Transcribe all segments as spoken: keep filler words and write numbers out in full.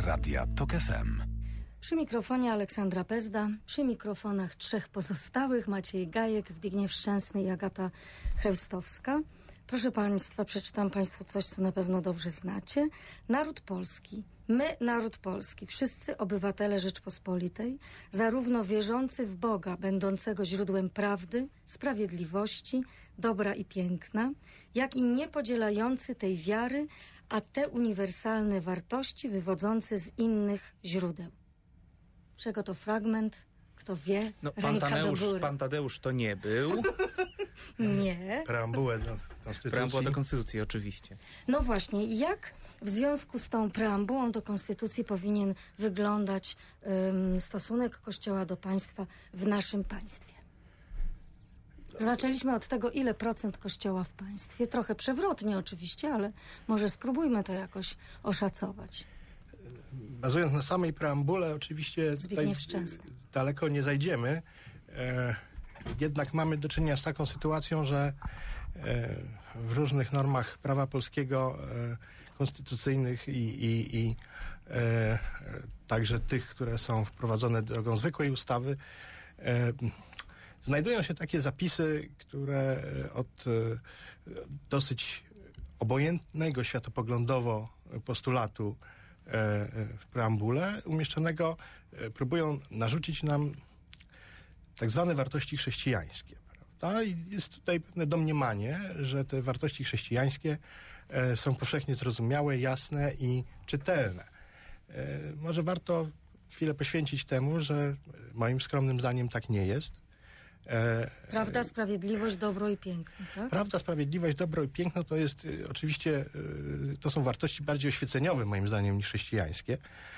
Radia Tok F M. Przy mikrofonie Aleksandra Pezda, przy mikrofonach trzech pozostałych, Maciej Gajek, Zbigniew Szczęsny i Agata Chełstowska. Proszę Państwa, przeczytam Państwu coś, co na pewno dobrze znacie. Naród polski, my, naród polski, wszyscy obywatele Rzeczpospolitej, zarówno wierzący w Boga, będącego źródłem prawdy, sprawiedliwości, dobra i piękna, jak i niepodzielający tej wiary, a te uniwersalne wartości wywodzące z innych źródeł. Czego to fragment? Kto wie? No, pan, Ręka Tadeusz, do góry. pan Tadeusz to nie był. Nie. Preambułę do Konstytucji. Preambuła do Konstytucji, oczywiście. No właśnie, jak w związku z tą preambułą do Konstytucji powinien wyglądać um, stosunek Kościoła do państwa w naszym państwie? Zaczęliśmy od tego, ile procent Kościoła w państwie. Trochę przewrotnie oczywiście, ale może spróbujmy to jakoś oszacować. Bazując na samej preambule, oczywiście tutaj daleko nie zajdziemy. E, jednak mamy do czynienia z taką sytuacją, że e, w różnych normach prawa polskiego, e, konstytucyjnych i, i, i e, także tych, które są wprowadzone drogą zwykłej ustawy, e, znajdują się takie zapisy, które od e, dosyć obojętnego światopoglądowo postulatu w preambule umieszczonego próbują narzucić nam tak zwane wartości chrześcijańskie. Prawda? I jest tutaj pewne domniemanie, że te wartości chrześcijańskie są powszechnie zrozumiałe, jasne i czytelne. Może warto chwilę poświęcić temu, że moim skromnym zdaniem tak nie jest. Prawda, sprawiedliwość, dobro i piękno, tak? Prawda, sprawiedliwość, dobro i piękno to jest y, oczywiście, y, to są wartości bardziej oświeceniowe moim zdaniem niż chrześcijańskie,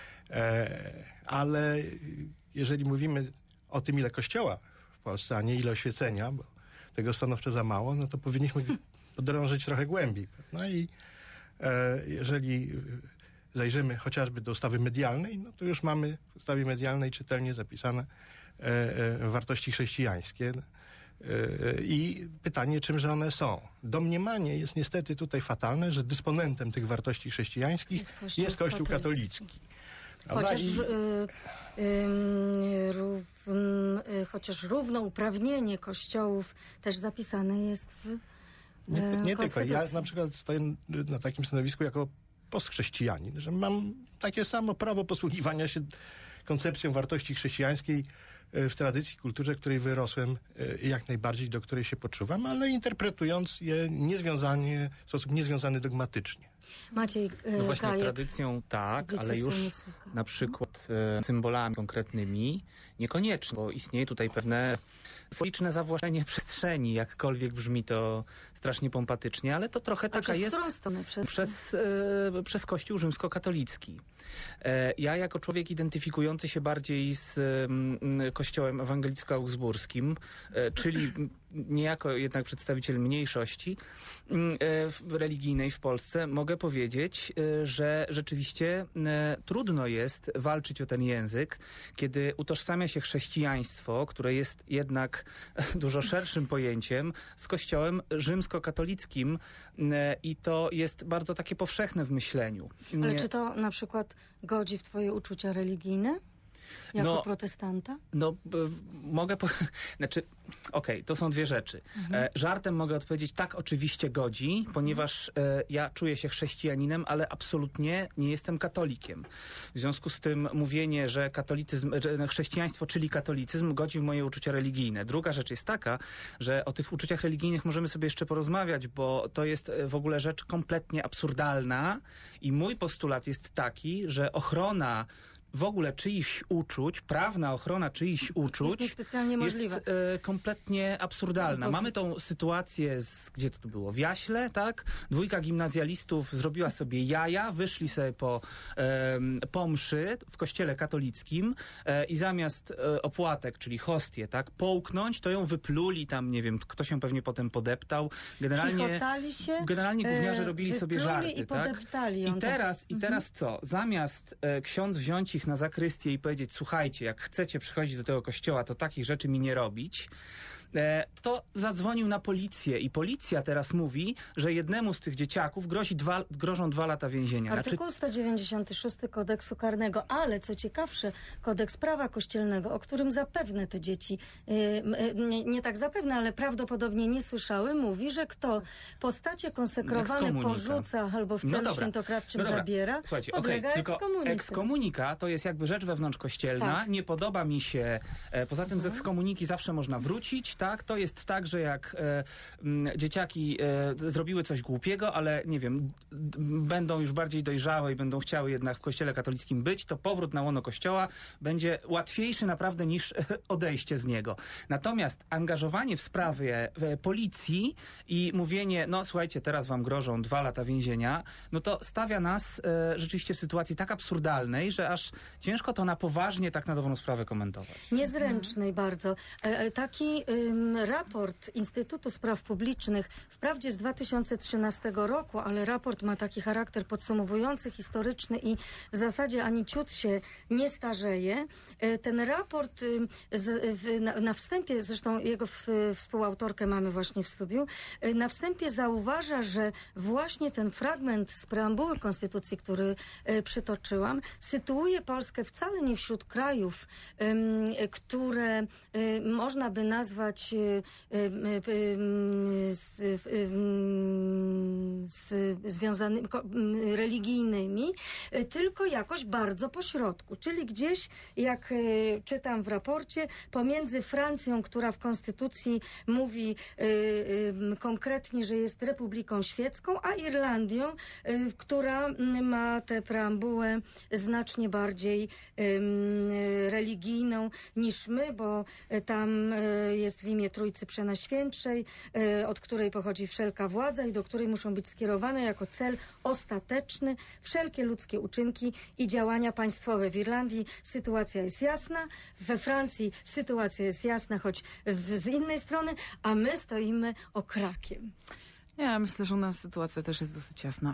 e, ale jeżeli mówimy o tym, ile Kościoła w Polsce, a nie ile oświecenia, bo tego stanowczo za mało, no to powinniśmy podrążyć trochę głębiej. No i e, jeżeli zajrzymy chociażby do ustawy medialnej, no to już mamy w ustawie medialnej czytelnie zapisane e, e, wartości chrześcijańskie e, i pytanie, czymże one są. Domniemanie jest niestety tutaj fatalne, że dysponentem tych wartości chrześcijańskich jest Kościół, jest Kościół katolicki. katolicki. Chociaż, i... y, y, równ, y, chociaż równouprawnienie kościołów też zapisane jest w y, Nie, nie tylko. Ja na przykład stoję na takim stanowisku jako postchrześcijanin, że mam takie samo prawo posługiwania się koncepcją wartości chrześcijańskiej w tradycji, kulturze, której wyrosłem, jak najbardziej, do której się poczuwam, ale interpretując je niezwiązanie, w sposób niezwiązany dogmatycznie. Maciej e, No właśnie Gajek, tradycją tak, ale już na przykład e, symbolami konkretnymi niekoniecznie, bo istnieje tutaj pewne symboliczne zawłaszczenie przestrzeni, jakkolwiek brzmi to strasznie pompatycznie, ale to trochę A taka przez jest... którą stronę? Przez, przez, e, przez Kościół rzymskokatolicki. E, ja jako człowiek identyfikujący się bardziej z e, Kościołem ewangelicko-augsburskim, e, czyli niejako jednak przedstawiciel mniejszości e, religijnej w Polsce, mogę powiedzieć, e, że rzeczywiście e, trudno jest walczyć o ten język, kiedy utożsamia się chrześcijaństwo, które jest jednak dużo szerszym pojęciem, z Kościołem rzymskokatolickim e, i to jest bardzo takie powszechne w myśleniu. Ale czy to na przykład godzi w twoje uczucia religijne? Jako no, protestanta? No, b- mogę... Po... Znaczy, okej, okay, to są dwie rzeczy. Mhm. E, żartem mogę odpowiedzieć, tak, oczywiście godzi, ponieważ e, ja czuję się chrześcijaninem, ale absolutnie nie jestem katolikiem. W związku z tym mówienie, że katolicyzm, że chrześcijaństwo, czyli katolicyzm, godzi w moje uczucia religijne. Druga rzecz jest taka, że o tych uczuciach religijnych możemy sobie jeszcze porozmawiać, bo to jest w ogóle rzecz kompletnie absurdalna i mój postulat jest taki, że ochrona w ogóle czyichś uczuć, prawna ochrona czyichś uczuć jest, jest e, kompletnie absurdalna. No, Mamy tą sytuację, z, gdzie to było? W Jaśle, tak? Dwójka gimnazjalistów zrobiła sobie jaja, wyszli sobie po, e, po mszy w kościele katolickim e, i zamiast e, opłatek, czyli hostię, tak, połknąć, to ją wypluli tam, nie wiem, ktoś się pewnie potem podeptał. Generalnie, się, generalnie gówniarze e, robili sobie żarty, i tak? podeptali ją, I teraz, tak. i teraz co? Zamiast e, ksiądz wziąć ich na zakrystię i powiedzieć, słuchajcie, jak chcecie przychodzić do tego kościoła, to takich rzeczy mi nie robić, e, to zadzwonił na policję i policja teraz mówi, że jednemu z tych dzieciaków grozi dwa, grożą dwa lata więzienia. Artykuł sto dziewięćdziesiąty szósty kodeksu karnego, ale co ciekawsze, kodeks prawa kościelnego, o którym zapewne te dzieci, y, y, nie, nie tak zapewne, ale prawdopodobnie nie słyszały, mówi, że kto postacie konsekrowane porzuca albo w celu no świętokradczym no zabiera, Słuchajcie, podlega okay, tylko ekskomunice. ekskomunika to jest jakby rzecz wewnątrzkościelna, tak. Nie podoba mi się, e, poza tym mhm. z ekskomuniki zawsze można wrócić, tak? To jest tak, że jak e, m, dzieciaki e, zrobiły coś głupiego, ale nie wiem, d, będą już bardziej dojrzałe i będą chciały jednak w kościele katolickim być, to powrót na łono kościoła będzie łatwiejszy naprawdę niż e, odejście z niego. Natomiast angażowanie w sprawie e, policji i mówienie, no słuchajcie, teraz wam grożą dwa lata więzienia, no to stawia nas e, rzeczywiście w sytuacji tak absurdalnej, że aż ciężko to na poważnie tak na dobrą sprawę komentować. Niezręcznej bardzo. E, taki ym, raport Instytutu Spraw Publicznych, wprawdzie z dwa tysiące trzynastego roku, ale raport ma taki charakter podsumowujący, historyczny i w zasadzie ani ciut się nie starzeje. E, ten raport y, z, w, na, na wstępie, zresztą jego w, współautorkę mamy właśnie w studiu, y, na wstępie zauważa, że właśnie ten fragment z preambuły Konstytucji, który y, przytoczyłam, sytuuje Polskę wcale nie wśród krajów, y, które y, można by nazwać y, y, y, z, y, z związanymi, y, religijnymi, y, tylko jakoś bardzo pośrodku, czyli gdzieś, jak y, czytam w raporcie, pomiędzy Francją, która w Konstytucji mówi y, y, konkretnie, że jest republiką świecką, a Irlandią, y, która y, ma tę preambułę znacznie bardziej y, religijną niż my, bo y, tam y, jest w imię Trójcy Przenajświętszej, y, od której pochodzi wszelka władza i do której muszą być skierowane jako cel ostateczny wszelkie ludzkie uczynki i działania państwowe. W Irlandii sytuacja jest jasna, we Francji sytuacja jest jasna, choć w, z innej strony, a my stoimy okrakiem. Ja myślę, że u nas sytuacja też jest dosyć jasna.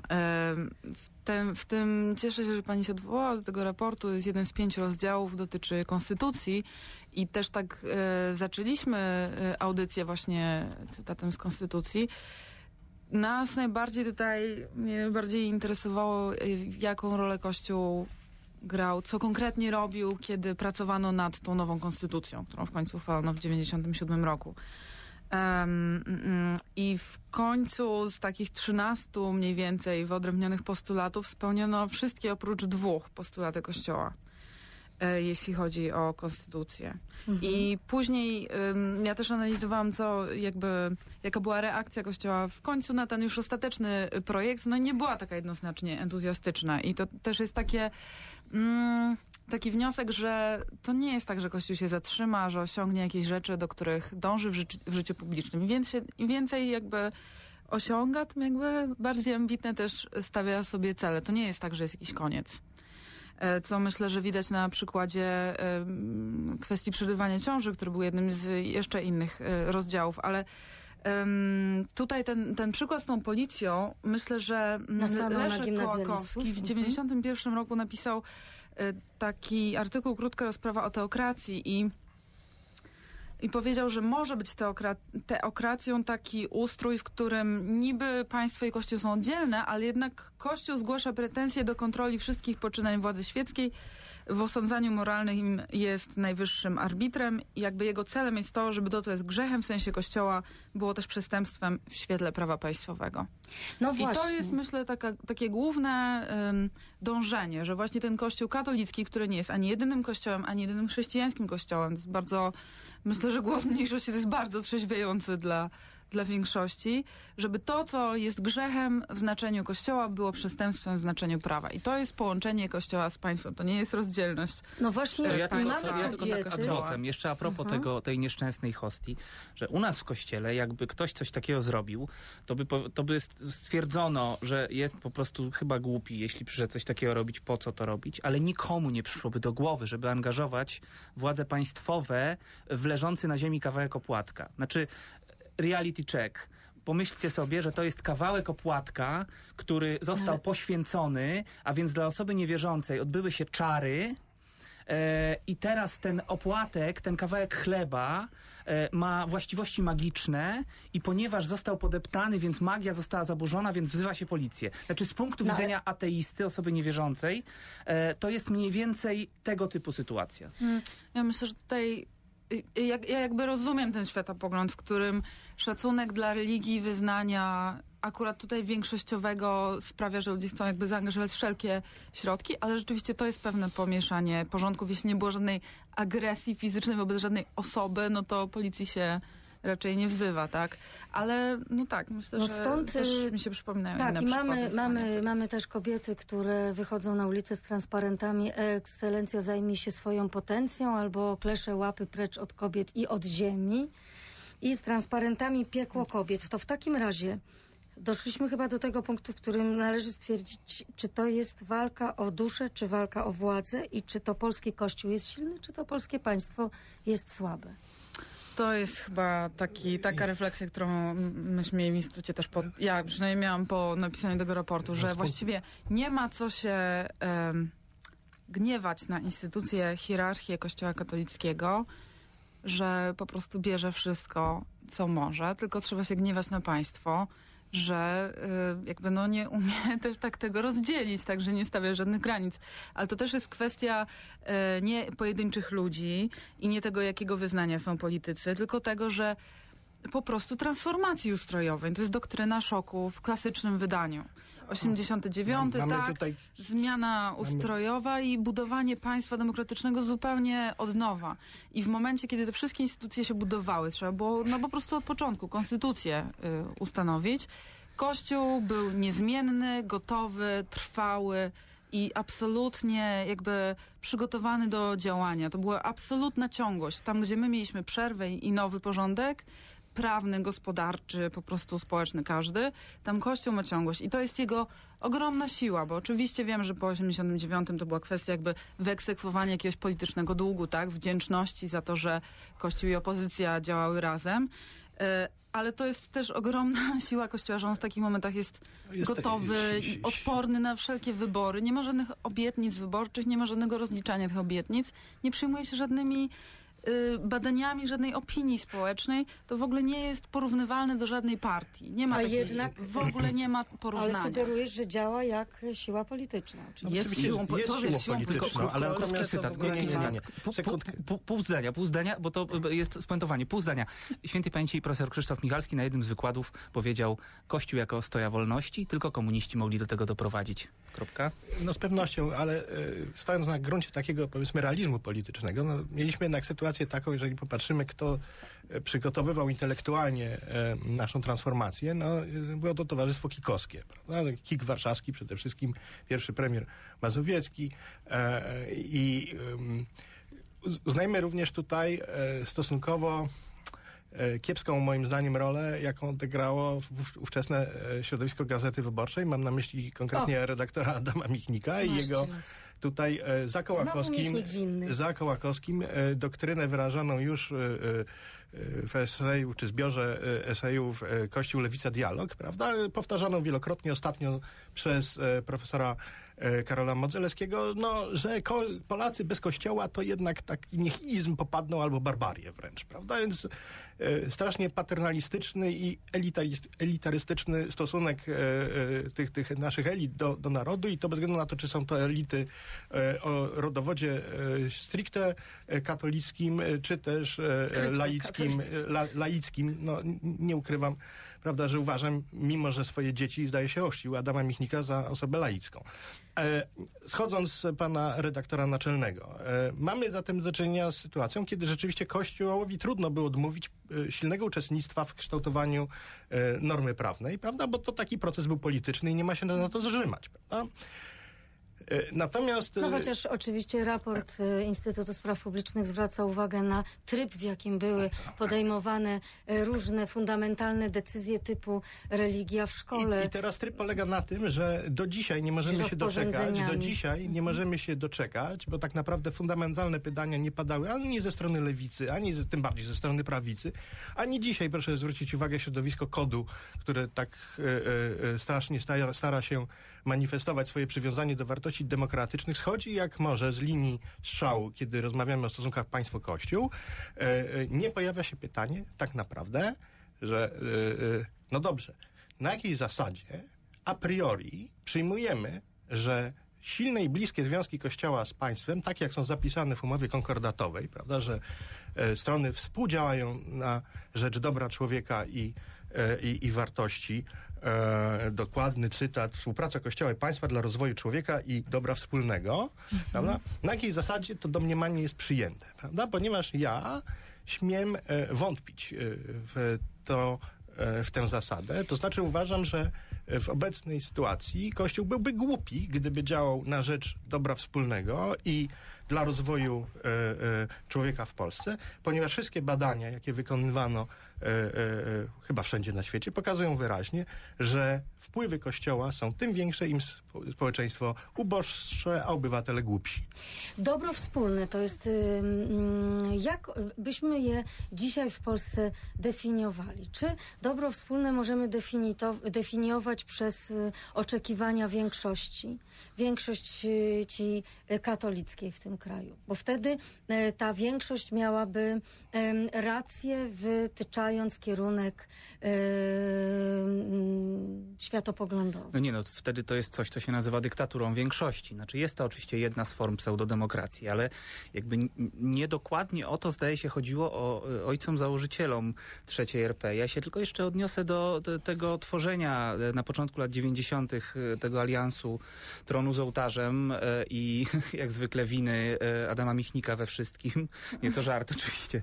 W tym, w tym cieszę się, że pani się odwołała do tego raportu. Jest jeden z pięciu rozdziałów, dotyczy konstytucji i też tak e, zaczęliśmy audycję właśnie cytatem z konstytucji. Nas najbardziej tutaj, mnie najbardziej interesowało, jaką rolę Kościół grał, co konkretnie robił, kiedy pracowano nad tą nową konstytucją, którą w końcu uchwalono w dziewięćdziesiątym siódmym roku. Um, mm, I w końcu z takich trzynastu mniej więcej wyodrębnionych postulatów spełniono wszystkie oprócz dwóch postulaty Kościoła, e, jeśli chodzi o konstytucję. Mhm. I później um, ja też analizowałam, co jakby, jaka była reakcja Kościoła w końcu na ten już ostateczny projekt. No i nie była taka jednoznacznie entuzjastyczna. I to też jest takie... Mm, taki wniosek, że to nie jest tak, że Kościół się zatrzyma, że osiągnie jakieś rzeczy, do których dąży w, życi w życiu publicznym. Im więcej, im więcej jakby osiąga, tym jakby bardziej ambitne też stawia sobie cele. To nie jest tak, że jest jakiś koniec. Co myślę, że widać na przykładzie um, kwestii przerywania ciąży, który był jednym z jeszcze innych um, rozdziałów, ale Um, tutaj ten, ten przykład z tą policją, myślę, że Leszek Kołakowski w dziewięćdziesiątym pierwszym roku napisał y, taki artykuł, krótka rozprawa o teokracji i, i powiedział, że może być teokra teokracją taki ustrój, w którym niby państwo i Kościół są oddzielne, ale jednak Kościół zgłasza pretensje do kontroli wszystkich poczynań władzy świeckiej. W osądzaniu moralnym jest najwyższym arbitrem i jakby jego celem jest to, żeby to, co jest grzechem w sensie Kościoła, było też przestępstwem w świetle prawa państwowego. No właśnie. I to jest, myślę, taka, takie główne um, dążenie, że właśnie ten Kościół katolicki, który nie jest ani jedynym kościołem, ani jedynym chrześcijańskim kościołem, to jest bardzo, myślę, że głos mniejszości to jest bardzo trzeźwiejący dla dla większości, żeby to, co jest grzechem w znaczeniu Kościoła, było przestępstwem w znaczeniu prawa. I to jest połączenie Kościoła z państwem. To nie jest rozdzielność. No właśnie, to ja tylko, mamy ja tylko tak ad vocem. Jeszcze a propos uh-huh. tego, tej nieszczęsnej hostii, że u nas w Kościele, jakby ktoś coś takiego zrobił, to by, to by stwierdzono, że jest po prostu chyba głupi, jeśli przyszedł coś takiego robić, po co to robić, ale nikomu nie przyszłoby do głowy, żeby angażować władze państwowe w leżący na ziemi kawałek opłatka. Znaczy, reality check. Pomyślcie sobie, że to jest kawałek opłatka, który został Ale... poświęcony, a więc dla osoby niewierzącej odbyły się czary, E, I teraz ten opłatek, ten kawałek chleba e, ma właściwości magiczne i ponieważ został podeptany, więc magia została zaburzona, więc wzywa się policję. Znaczy z punktu No, widzenia ateisty, osoby niewierzącej, e, to jest mniej więcej tego typu sytuacja. Hmm, ja myślę, że tutaj jak, ja jakby rozumiem ten światopogląd, w którym szacunek dla religii, wyznania akurat tutaj większościowego sprawia, że ludzie chcą jakby zaangażować wszelkie środki, ale rzeczywiście to jest pewne pomieszanie porządków. Jeśli nie było żadnej agresji fizycznej wobec żadnej osoby, no to policji się raczej nie wzywa, tak? Ale no tak, myślę, no że stąd, też mi się przypominają tak, inne i mamy, przykłady. mamy, mamy też kobiety, które wychodzą na ulicę z transparentami "Ekscelencjo, zajmij się swoją potencją" albo "Kleszę łapy precz od kobiet i od ziemi" i z transparentami "Piekło kobiet". To w takim razie doszliśmy chyba do tego punktu, w którym należy stwierdzić, czy to jest walka o duszę, czy walka o władzę i czy to polski Kościół jest silny, czy to polskie państwo jest słabe. To jest chyba taki, taka refleksja, którą myśmy mieli w instytucie też po, ja przynajmniej miałam po napisaniu tego raportu, że właściwie nie ma co się um, gniewać na instytucje, hierarchię Kościoła katolickiego, że po prostu bierze wszystko, co może, tylko trzeba się gniewać na państwo, że y, jakby no nie umie też tak tego rozdzielić, tak, że nie stawia żadnych granic. Ale to też jest kwestia y, nie pojedynczych ludzi i nie tego, jakiego wyznania są politycy, tylko tego, że po prostu transformacji ustrojowej. To jest doktryna szoku w klasycznym wydaniu. osiemdziesiąty dziewiąty, Mamy tak, tutaj... zmiana ustrojowa i budowanie państwa demokratycznego zupełnie od nowa. I w momencie, kiedy te wszystkie instytucje się budowały, trzeba było no po prostu od początku konstytucję y, ustanowić. Kościół był niezmienny, gotowy, trwały i absolutnie jakby przygotowany do działania. To była absolutna ciągłość. Tam, gdzie my mieliśmy przerwę i nowy porządek, prawny, gospodarczy, po prostu społeczny każdy, tam Kościół ma ciągłość i to jest jego ogromna siła, bo oczywiście wiem, że po osiemdziesiątym dziewiątym to była kwestia jakby wyeksekwowania jakiegoś politycznego długu, tak, wdzięczności za to, że Kościół i opozycja działały razem, yy, ale to jest też ogromna siła Kościoła, że on w takich momentach jest, jest gotowy i odporny na wszelkie wybory. Nie ma żadnych obietnic wyborczych, nie ma żadnego rozliczania tych obietnic, nie przyjmuje się żadnymi badaniami, żadnej opinii społecznej, to w ogóle nie jest porównywalne do żadnej partii. Nie ma A takiej, jednak w ogóle nie ma porównania. Ale sugerujesz, że działa jak siła polityczna. Jest, jest siłą, jest, jest siłą polityczną, ale natomiast cytat. Nie, nie, nie, nie, nie. Pół, pół, pół zdania, pół zdania, bo to jest spuentowanie. Pół zdania. Świętej pamięci profesor Krzysztof Michalski na jednym z wykładów powiedział: Kościół jako ostoja wolności, tylko komuniści mogli do tego doprowadzić. Kropka. No z pewnością, ale y, stając na gruncie takiego, powiedzmy, realizmu politycznego, no, mieliśmy jednak sytuację taką, jeżeli popatrzymy, kto y, przygotowywał intelektualnie y, naszą transformację, no y, było to Towarzystwo Kikowskie, prawda? Kik warszawski przede wszystkim, pierwszy premier Mazowiecki y, i y, uznajmy również tutaj y, stosunkowo kiepską moim zdaniem rolę, jaką odegrało ówczesne środowisko Gazety Wyborczej. Mam na myśli konkretnie o. redaktora Adama Michnika i jego tutaj za Kołakowskim, za Kołakowskim doktrynę wyrażoną już w eseju, czy zbiorze esejów Kościół, Lewica, Dialog, prawda? Powtarzaną wielokrotnie ostatnio przez profesora Karola Modzelewskiego, no, że ko- Polacy bez kościoła to jednak taki nihilizm popadną albo barbarię wręcz, prawda? Więc e, strasznie paternalistyczny i elitarist, elitarystyczny stosunek e, e, tych, tych naszych elit do, do narodu i to bez względu na to, czy są to elity e, o rodowodzie e, stricte e, katolickim, e, czy też e, laickim, la, laickim. No, n- nie ukrywam, prawda, że uważam, mimo że swoje dzieci, zdaje się, ochrzcił Adama Michnika za osobę laicką. E, schodząc z pana redaktora naczelnego, e, mamy zatem do czynienia z sytuacją, kiedy rzeczywiście Kościołowi trudno było odmówić e, silnego uczestnictwa w kształtowaniu e, normy prawnej, prawda, bo to taki proces był polityczny i nie ma się na to zrzymać, prawda? Natomiast... No chociaż oczywiście raport y, Instytutu Spraw Publicznych zwraca uwagę na tryb, w jakim były podejmowane y, różne fundamentalne decyzje typu religia w szkole. I, I teraz tryb polega na tym, że do dzisiaj nie możemy się doczekać, do dzisiaj nie możemy się doczekać, bo tak naprawdę fundamentalne pytania nie padały ani ze strony lewicy, ani z, tym bardziej ze strony prawicy, ani dzisiaj, proszę zwrócić uwagę, środowisko kodu, które tak y, y, strasznie stara, stara się manifestować swoje przywiązanie do wartości wartości demokratycznych schodzi jak może z linii strzału, kiedy rozmawiamy o stosunkach państwo-kościół. Nie pojawia się pytanie tak naprawdę, że no dobrze, na jakiej zasadzie a priori przyjmujemy, że silne i bliskie związki Kościoła z państwem, tak jak są zapisane w umowie konkordatowej, prawda, że e, strony współdziałają na rzecz dobra człowieka i, e, i, i wartości. E, dokładny cytat: współpraca Kościoła i państwa dla rozwoju człowieka i dobra wspólnego. Mhm. Prawda? Na jakiej zasadzie to domniemanie jest przyjęte? Prawda? Ponieważ ja śmiem e, wątpić e, w to, w tę zasadę. To znaczy uważam, że w obecnej sytuacji Kościół byłby głupi, gdyby działał na rzecz dobra wspólnego i dla rozwoju e, e, człowieka w Polsce, ponieważ wszystkie badania, jakie wykonywano e, e, chyba wszędzie na świecie, pokazują wyraźnie, że wpływy Kościoła są tym większe, im społeczeństwo uboższe, a obywatele głupsi. Dobro wspólne to jest... Jak byśmy je dzisiaj w Polsce definiowali? Czy dobro wspólne możemy definiować przez oczekiwania większości? Większości katolickiej w tym kraju. Bo wtedy e, ta większość miałaby e, rację, wytyczając kierunek e, światopoglądowy. No nie, no wtedy to jest coś, co się nazywa dyktaturą większości. Znaczy jest to oczywiście jedna z form pseudodemokracji, ale jakby niedokładnie o to, zdaje się, chodziło o ojcom założycielom trzeciej R P. Ja się tylko jeszcze odniosę do, do tego tworzenia na początku lat dziewięćdziesiątych tego aliansu tronu z ołtarzem e, i jak zwykle winy Adama Michnika we wszystkim, nie to żart oczywiście,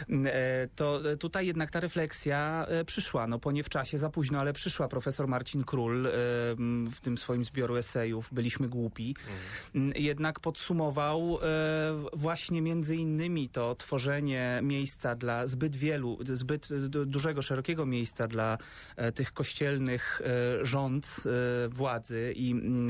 to tutaj jednak ta refleksja przyszła, no po nie w czasie, za późno, ale przyszła. Profesor Marcin Król w tym swoim zbioru esejów Byliśmy głupi, mhm. jednak podsumował właśnie między innymi to tworzenie miejsca dla zbyt wielu, zbyt dużego, szerokiego miejsca dla tych kościelnych rząd władzy i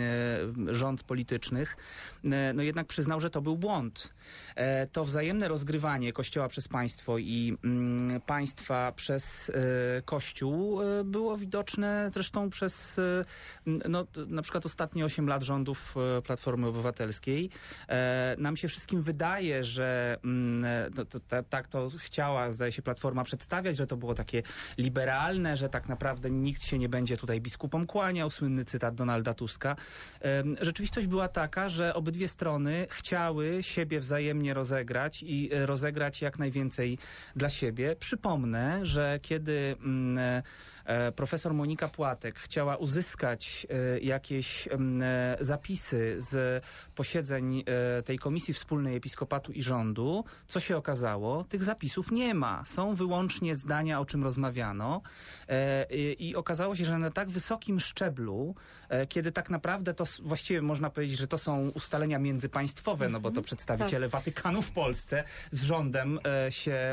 rząd politycznych, no jednak przyznał, że to był błąd. E, to wzajemne rozgrywanie Kościoła przez państwo i mm, państwa przez e, Kościół e, było widoczne zresztą przez e, no, na przykład ostatnie osiem lat rządów e, Platformy Obywatelskiej. E, nam się wszystkim wydaje, że mm, no, to, to, tak to chciała, zdaje się, Platforma przedstawiać, że to było takie liberalne, że tak naprawdę nikt się nie będzie tutaj biskupom kłaniał. Słynny cytat Donalda Tuska. E, rzeczywistość była taka, że obydwie strony chciały siebie wzajemnie rozegrać i rozegrać jak najwięcej dla siebie. Przypomnę, że kiedy mm, e, profesor Monika Płatek chciała uzyskać e, jakieś e, zapisy z posiedzeń e, tej Komisji Wspólnej Episkopatu i Rządu, co się okazało? Tych zapisów nie ma. Są wyłącznie zdania, o czym rozmawiano e, i, i okazało się, że na tak wysokim szczeblu, e, kiedy tak naprawdę to właściwie można powiedzieć, że to są ustalenia międzypaństwowe, no bo to przedstawiciele tak. Watykanu w Polsce z rządem e, się...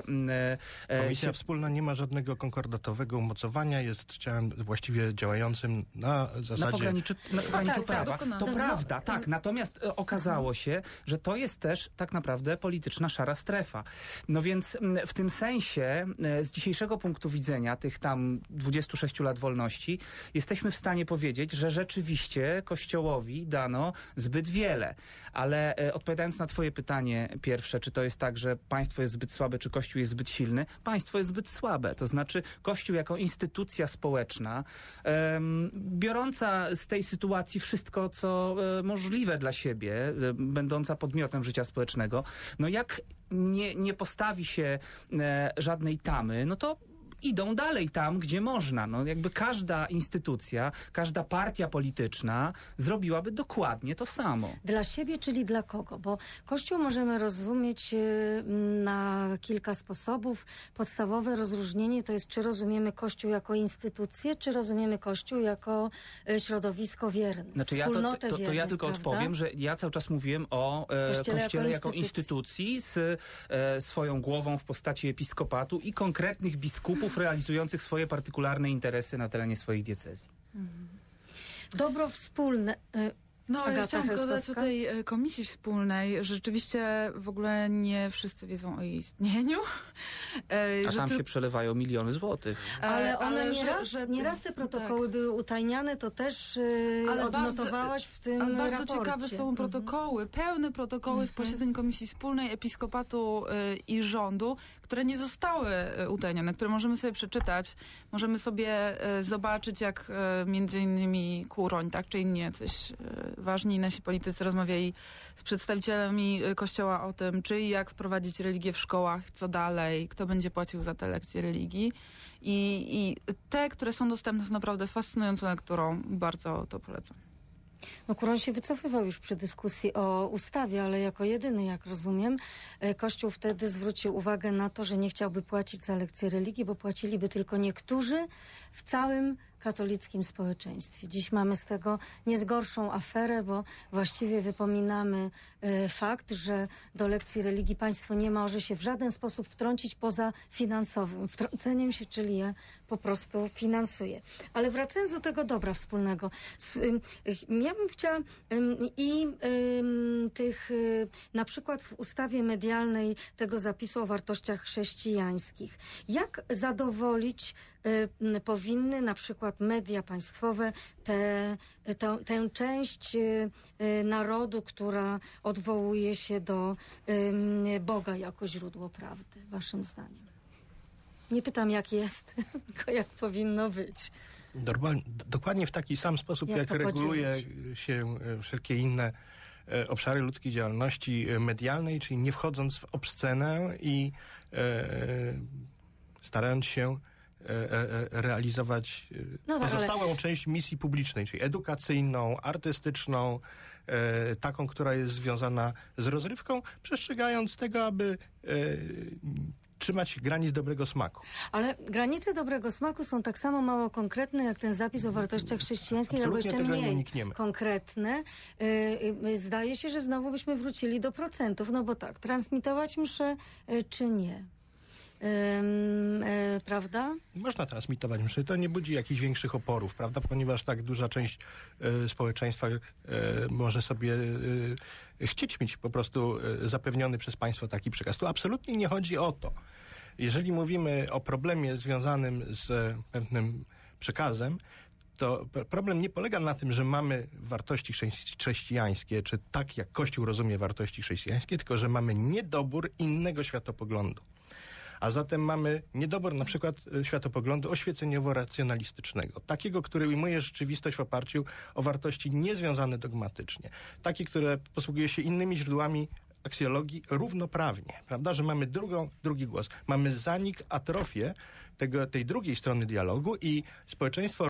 E, Komisja się... Wspólna nie ma żadnego konkordatowego umocowania, jest ciałem właściwie działającym na zasadzie... Na pograniczu, na pograniczu tak, prawa. Tak, to prawda, tak. Natomiast e, okazało się, że to jest też tak naprawdę polityczna szara strefa. No więc m, w tym sensie e, z dzisiejszego punktu widzenia tych tam dwudziestu sześciu lat wolności jesteśmy w stanie powiedzieć, że rzeczywiście Kościołowi dano zbyt wiele. Ale e, odpowiadając na twoje pytanie pierwsze, czy to jest tak, że państwo jest zbyt słabe, czy Kościół jest zbyt silny? Państwo jest zbyt słabe. To znaczy Kościół jako instytucja społeczna, em, biorąca z tej sytuacji wszystko, co e, możliwe dla siebie, e, będąca podmiotem życia społecznego, no jak nie, nie postawi się e, żadnej tamy, no to idą dalej tam, gdzie można. No jakby każda instytucja, każda partia polityczna zrobiłaby dokładnie to samo. Dla siebie, czyli dla kogo? Bo Kościół możemy rozumieć na kilka sposobów. Podstawowe rozróżnienie to jest, czy rozumiemy Kościół jako instytucję, czy rozumiemy Kościół jako środowisko wierne. Znaczy ja to, to, to, to ja tylko prawda? odpowiem, że ja cały czas mówiłem o e, Kościele, Kościele jako, jako instytucji z e, swoją głową w postaci episkopatu i konkretnych biskupów realizujących swoje partykularne interesy na terenie swoich diecezji. Dobro wspólne. No, Agata ja chciałam tylko dodać o Chełstowska? tej e, komisji wspólnej, że rzeczywiście w ogóle nie wszyscy wiedzą o jej istnieniu. E, A że tam ty- się przelewają miliony złotych. e, Ale one ale nieraz, że- że- nieraz te protokoły tak. były utajniane, to też yy, Ale odnotowałaś w tym Ale bardzo raporcie. ciekawe są protokoły, pełne protokoły z posiedzeń Komisji Wspólnej, Episkopatu y, i rządu, które nie zostały y, utajnione, które możemy sobie przeczytać. Możemy sobie y, zobaczyć, jak y, między innymi Kuroń, tak czy inni jacyś y, ważni nasi politycy rozmawiali z przedstawicielami y, Kościoła o tym, czy i jak wprowadzić religię w szkołach, co dalej, kto będzie płacił za te lekcje religii. I, i te, które są dostępne, są naprawdę fascynującą lekturą. Bardzo to polecam. No Kuroń się wycofywał już przy dyskusji o ustawie, ale jako jedyny, jak rozumiem, e, Kościół wtedy zwrócił uwagę na to, że nie chciałby płacić za lekcje religii, bo płaciliby tylko niektórzy w całym katolickim społeczeństwie. Dziś mamy z tego nie zgorszą aferę, bo właściwie wypominamy e, fakt, że do lekcji religii państwo nie może się w żaden sposób wtrącić poza finansowym wtrąceniem się, czyli je po prostu finansuje. Ale wracając do tego dobra wspólnego, s- ym, ch- ja bym chciała ym, i ym, tych y, na przykład w ustawie medialnej tego zapisu o wartościach chrześcijańskich. Jak zadowolić y, m, powinny na przykład media państwowe te, tę, tę część y, y, narodu, która odwołuje się do ym, Boga jako źródło prawdy, waszym zdaniem? Nie pytam, jak jest, tylko jak powinno być. Dorwa- Dokładnie w taki sam sposób, Jak jak, to reguluje podzielić? się e, wszelkie inne e, obszary ludzkiej działalności e, medialnej, czyli nie wchodząc w obscenę i e, starając się e, e, realizować e, No tak, pozostałą część misji publicznej, czyli edukacyjną, artystyczną, e, taką, która jest związana z rozrywką, przestrzegając tego, aby e, trzymać granic dobrego smaku. Ale granice dobrego smaku są tak samo mało konkretne, jak ten zapis o wartościach chrześcijańskich, albo Absolutnie jeszcze tego nie mniej unikniemy. konkretne. Y, y, Zdaje się, że znowu byśmy wrócili do procentów, no bo tak, transmitować mszę y, czy nie? Ym, y, prawda? Można transmitować mszy, to nie budzi jakichś większych oporów, prawda? Ponieważ tak duża część e, społeczeństwa e, może sobie e, chcieć mieć po prostu e, zapewniony przez państwo taki przekaz. Tu absolutnie nie chodzi o to. Jeżeli mówimy o problemie związanym z e, pewnym przekazem, to p- problem nie polega na tym, że mamy wartości chrześci- chrześcijańskie, czy tak jak Kościół rozumie wartości chrześcijańskie, tylko że mamy niedobór innego światopoglądu. A zatem mamy niedobór na przykład e, światopoglądu oświeceniowo-racjonalistycznego. Takiego, który ujmuje rzeczywistość w oparciu o wartości niezwiązane dogmatycznie. Takie, które posługuje się innymi źródłami aksjologii równoprawnie. Prawda, że mamy drugą, drugi głos. Mamy zanik, atrofię tego, tej drugiej strony dialogu i społeczeństwo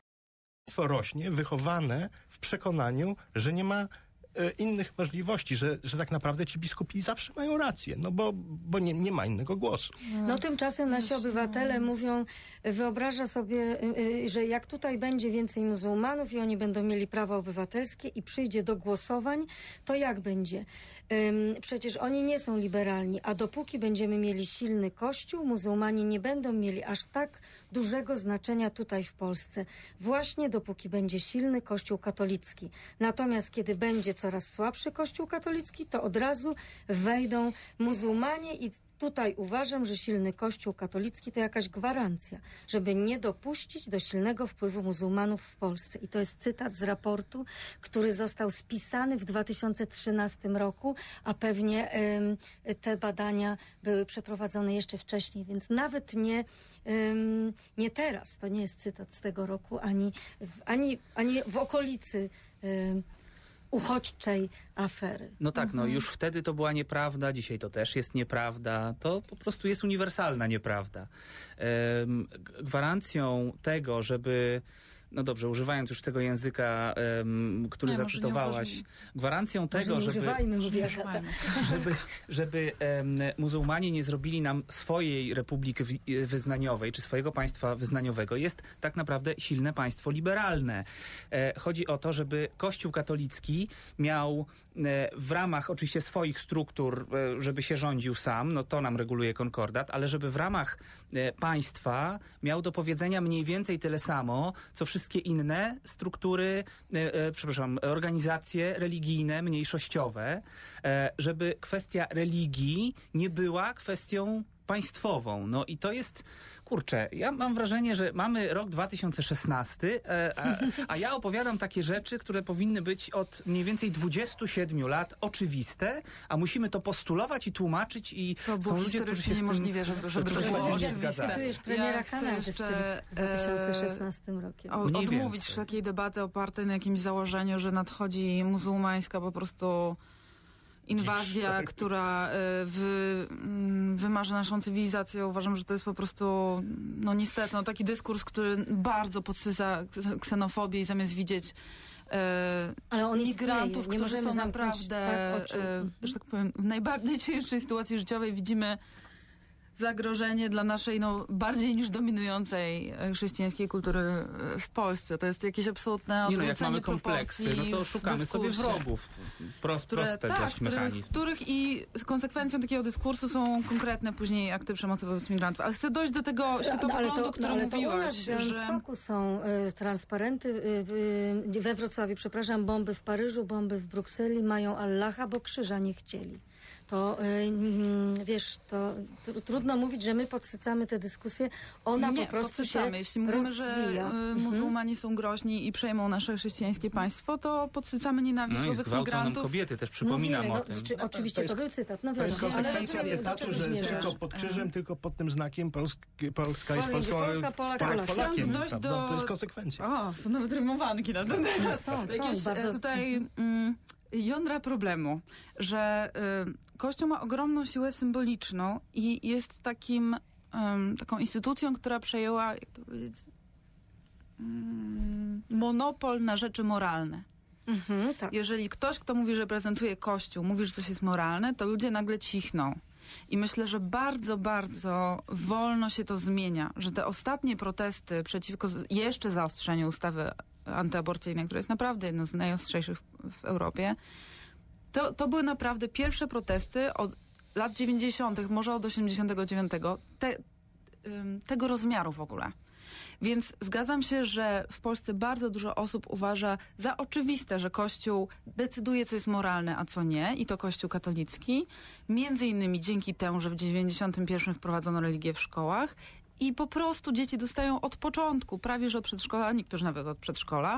rośnie wychowane w przekonaniu, że nie ma e, innych możliwości, że, że tak naprawdę ci biskupi zawsze mają rację, no bo, bo nie, nie ma innego głosu. No tymczasem nasi obywatele mówią, wyobraża sobie, y, y, że jak tutaj będzie więcej muzułmanów i oni będą mieli prawa obywatelskie i przyjdzie do głosowań, to jak będzie? Ym, przecież oni nie są liberalni, a dopóki będziemy mieli silny kościół, muzułmanie nie będą mieli aż tak dużego znaczenia tutaj w Polsce. Właśnie dopóki będzie silny kościół katolicki. Natomiast kiedy będzie coraz słabszy kościół katolicki, to od razu wejdą muzułmanie i tutaj uważam, że silny kościół katolicki to jakaś gwarancja, żeby nie dopuścić do silnego wpływu muzułmanów w Polsce. I to jest cytat z raportu, który został spisany w dwa tysiące trzynastym roku, a pewnie ym, te badania były przeprowadzone jeszcze wcześniej, więc nawet nie, ym, nie teraz, to nie jest cytat z tego roku, ani w, ani, ani w okolicy ym, uchodźczej afery. No tak, no już wtedy to była nieprawda, dzisiaj to też jest nieprawda. To po prostu jest uniwersalna nieprawda. Em, g- gwarancją tego, żeby... No dobrze, używając już tego języka, em, który Nie, może nie zacytowałaś, uważajmy. gwarancją Może tego, nie żeby... używajmy, mówi Nie Agata. używajmy. żeby, żeby em, muzułmanie nie zrobili nam swojej republiki wi- wyznaniowej, czy swojego państwa wyznaniowego, jest tak naprawdę silne państwo liberalne. E, chodzi o to, żeby Kościół katolicki miał w ramach oczywiście swoich struktur, żeby się rządził sam, no to nam reguluje konkordat, ale żeby w ramach państwa miał do powiedzenia mniej więcej tyle samo, co wszystkie inne struktury, przepraszam, organizacje religijne, mniejszościowe, żeby kwestia religii nie była kwestią państwową. No i to jest, kurczę, ja mam wrażenie, że mamy rok dwa tysiące szesnasty, a, a ja opowiadam takie rzeczy, które powinny być od mniej więcej dwudziestu siedmiu lat oczywiste, a musimy to postulować i tłumaczyć i to są ludzie, którzy się niemożliwe, żeby, żeby to było nie zgadzają. Cytujesz premiera Ja Kanady z tym dwa tysiące szesnastym rokiem. O, odmówić wszelkiej debaty opartej na jakimś założeniu, że nadchodzi muzułmańska po prostu inwazja, która wy, wymarza naszą cywilizację. Uważam, że to jest po prostu, no niestety, no, taki dyskurs, który bardzo podsyca ksenofobię i zamiast widzieć e, ale on migrantów, nie którzy są naprawdę, tak, e, że tak powiem, w najcięższej sytuacji życiowej, widzimy zagrożenie dla naszej, no, bardziej niż dominującej chrześcijańskiej kultury w Polsce. To jest jakieś absolutne odwrócenie Nie no, jak mamy kompleksy, no to szukamy sobie wrogów. Prost, które, proste tak, dość mechanizm. Których, których i konsekwencją takiego dyskursu są konkretne później akty przemocy wobec migrantów. Ale chcę dojść do tego światopoglądu, o którym no, ale mówiłaś. To u nas w Białymstoku że... są y, transparenty y, y, we Wrocławiu, przepraszam, bomby w Paryżu, bomby w Brukseli, mają Allaha, bo krzyża nie chcieli. To yy, wiesz, to tr- trudno mówić, że my podsycamy tę dyskusję. Ona nie, po prostu podsycamy. się Jeśli mówimy, rozwija. że y, muzułmanie są groźni i przejmą nasze chrześcijańskie państwo, to podsycamy nienawiść no wobec migrantów. migrantów. Nam kobiety, też przypominam no, o tym. Czy, oczywiście to, jest, to był cytat. No to jest konsekwencja ale etatu, że jest tylko pod krzyżem, tylko pod tym znakiem Polski, Polska jest Polską, Polska, Polak, Polak, Polakiem. Dojść do... To jest konsekwencja. O, są nawet rymowanki na ten temat. Są, są, Jakieś, bardzo... tutaj mm, jądra problemu, że y, Kościół ma ogromną siłę symboliczną i jest takim, um, taką instytucją, która przejęła, jak to powiedzieć, um, monopol na rzeczy moralne. Mhm, tak. Jeżeli ktoś, kto mówi, że reprezentuje Kościół, mówi, że coś jest moralne, to ludzie nagle cichną. I myślę, że bardzo, bardzo wolno się to zmienia, że te ostatnie protesty przeciwko jeszcze zaostrzeniu ustawy antyaborcyjnej, która jest naprawdę jedną z najostrzejszych w, w Europie, to, to były naprawdę pierwsze protesty od lat dziewięćdziesiątych, może od osiemdziesiątego dziewiątego, te, ym, tego rozmiaru w ogóle. Więc zgadzam się, że w Polsce bardzo dużo osób uważa za oczywiste, że Kościół decyduje, co jest moralne, a co nie, i to Kościół katolicki. Między innymi dzięki temu, że w dziewięćdziesiątym pierwszym wprowadzono religię w szkołach i po prostu dzieci dostają od początku, prawie że od przedszkola, niektórzy nawet od przedszkola,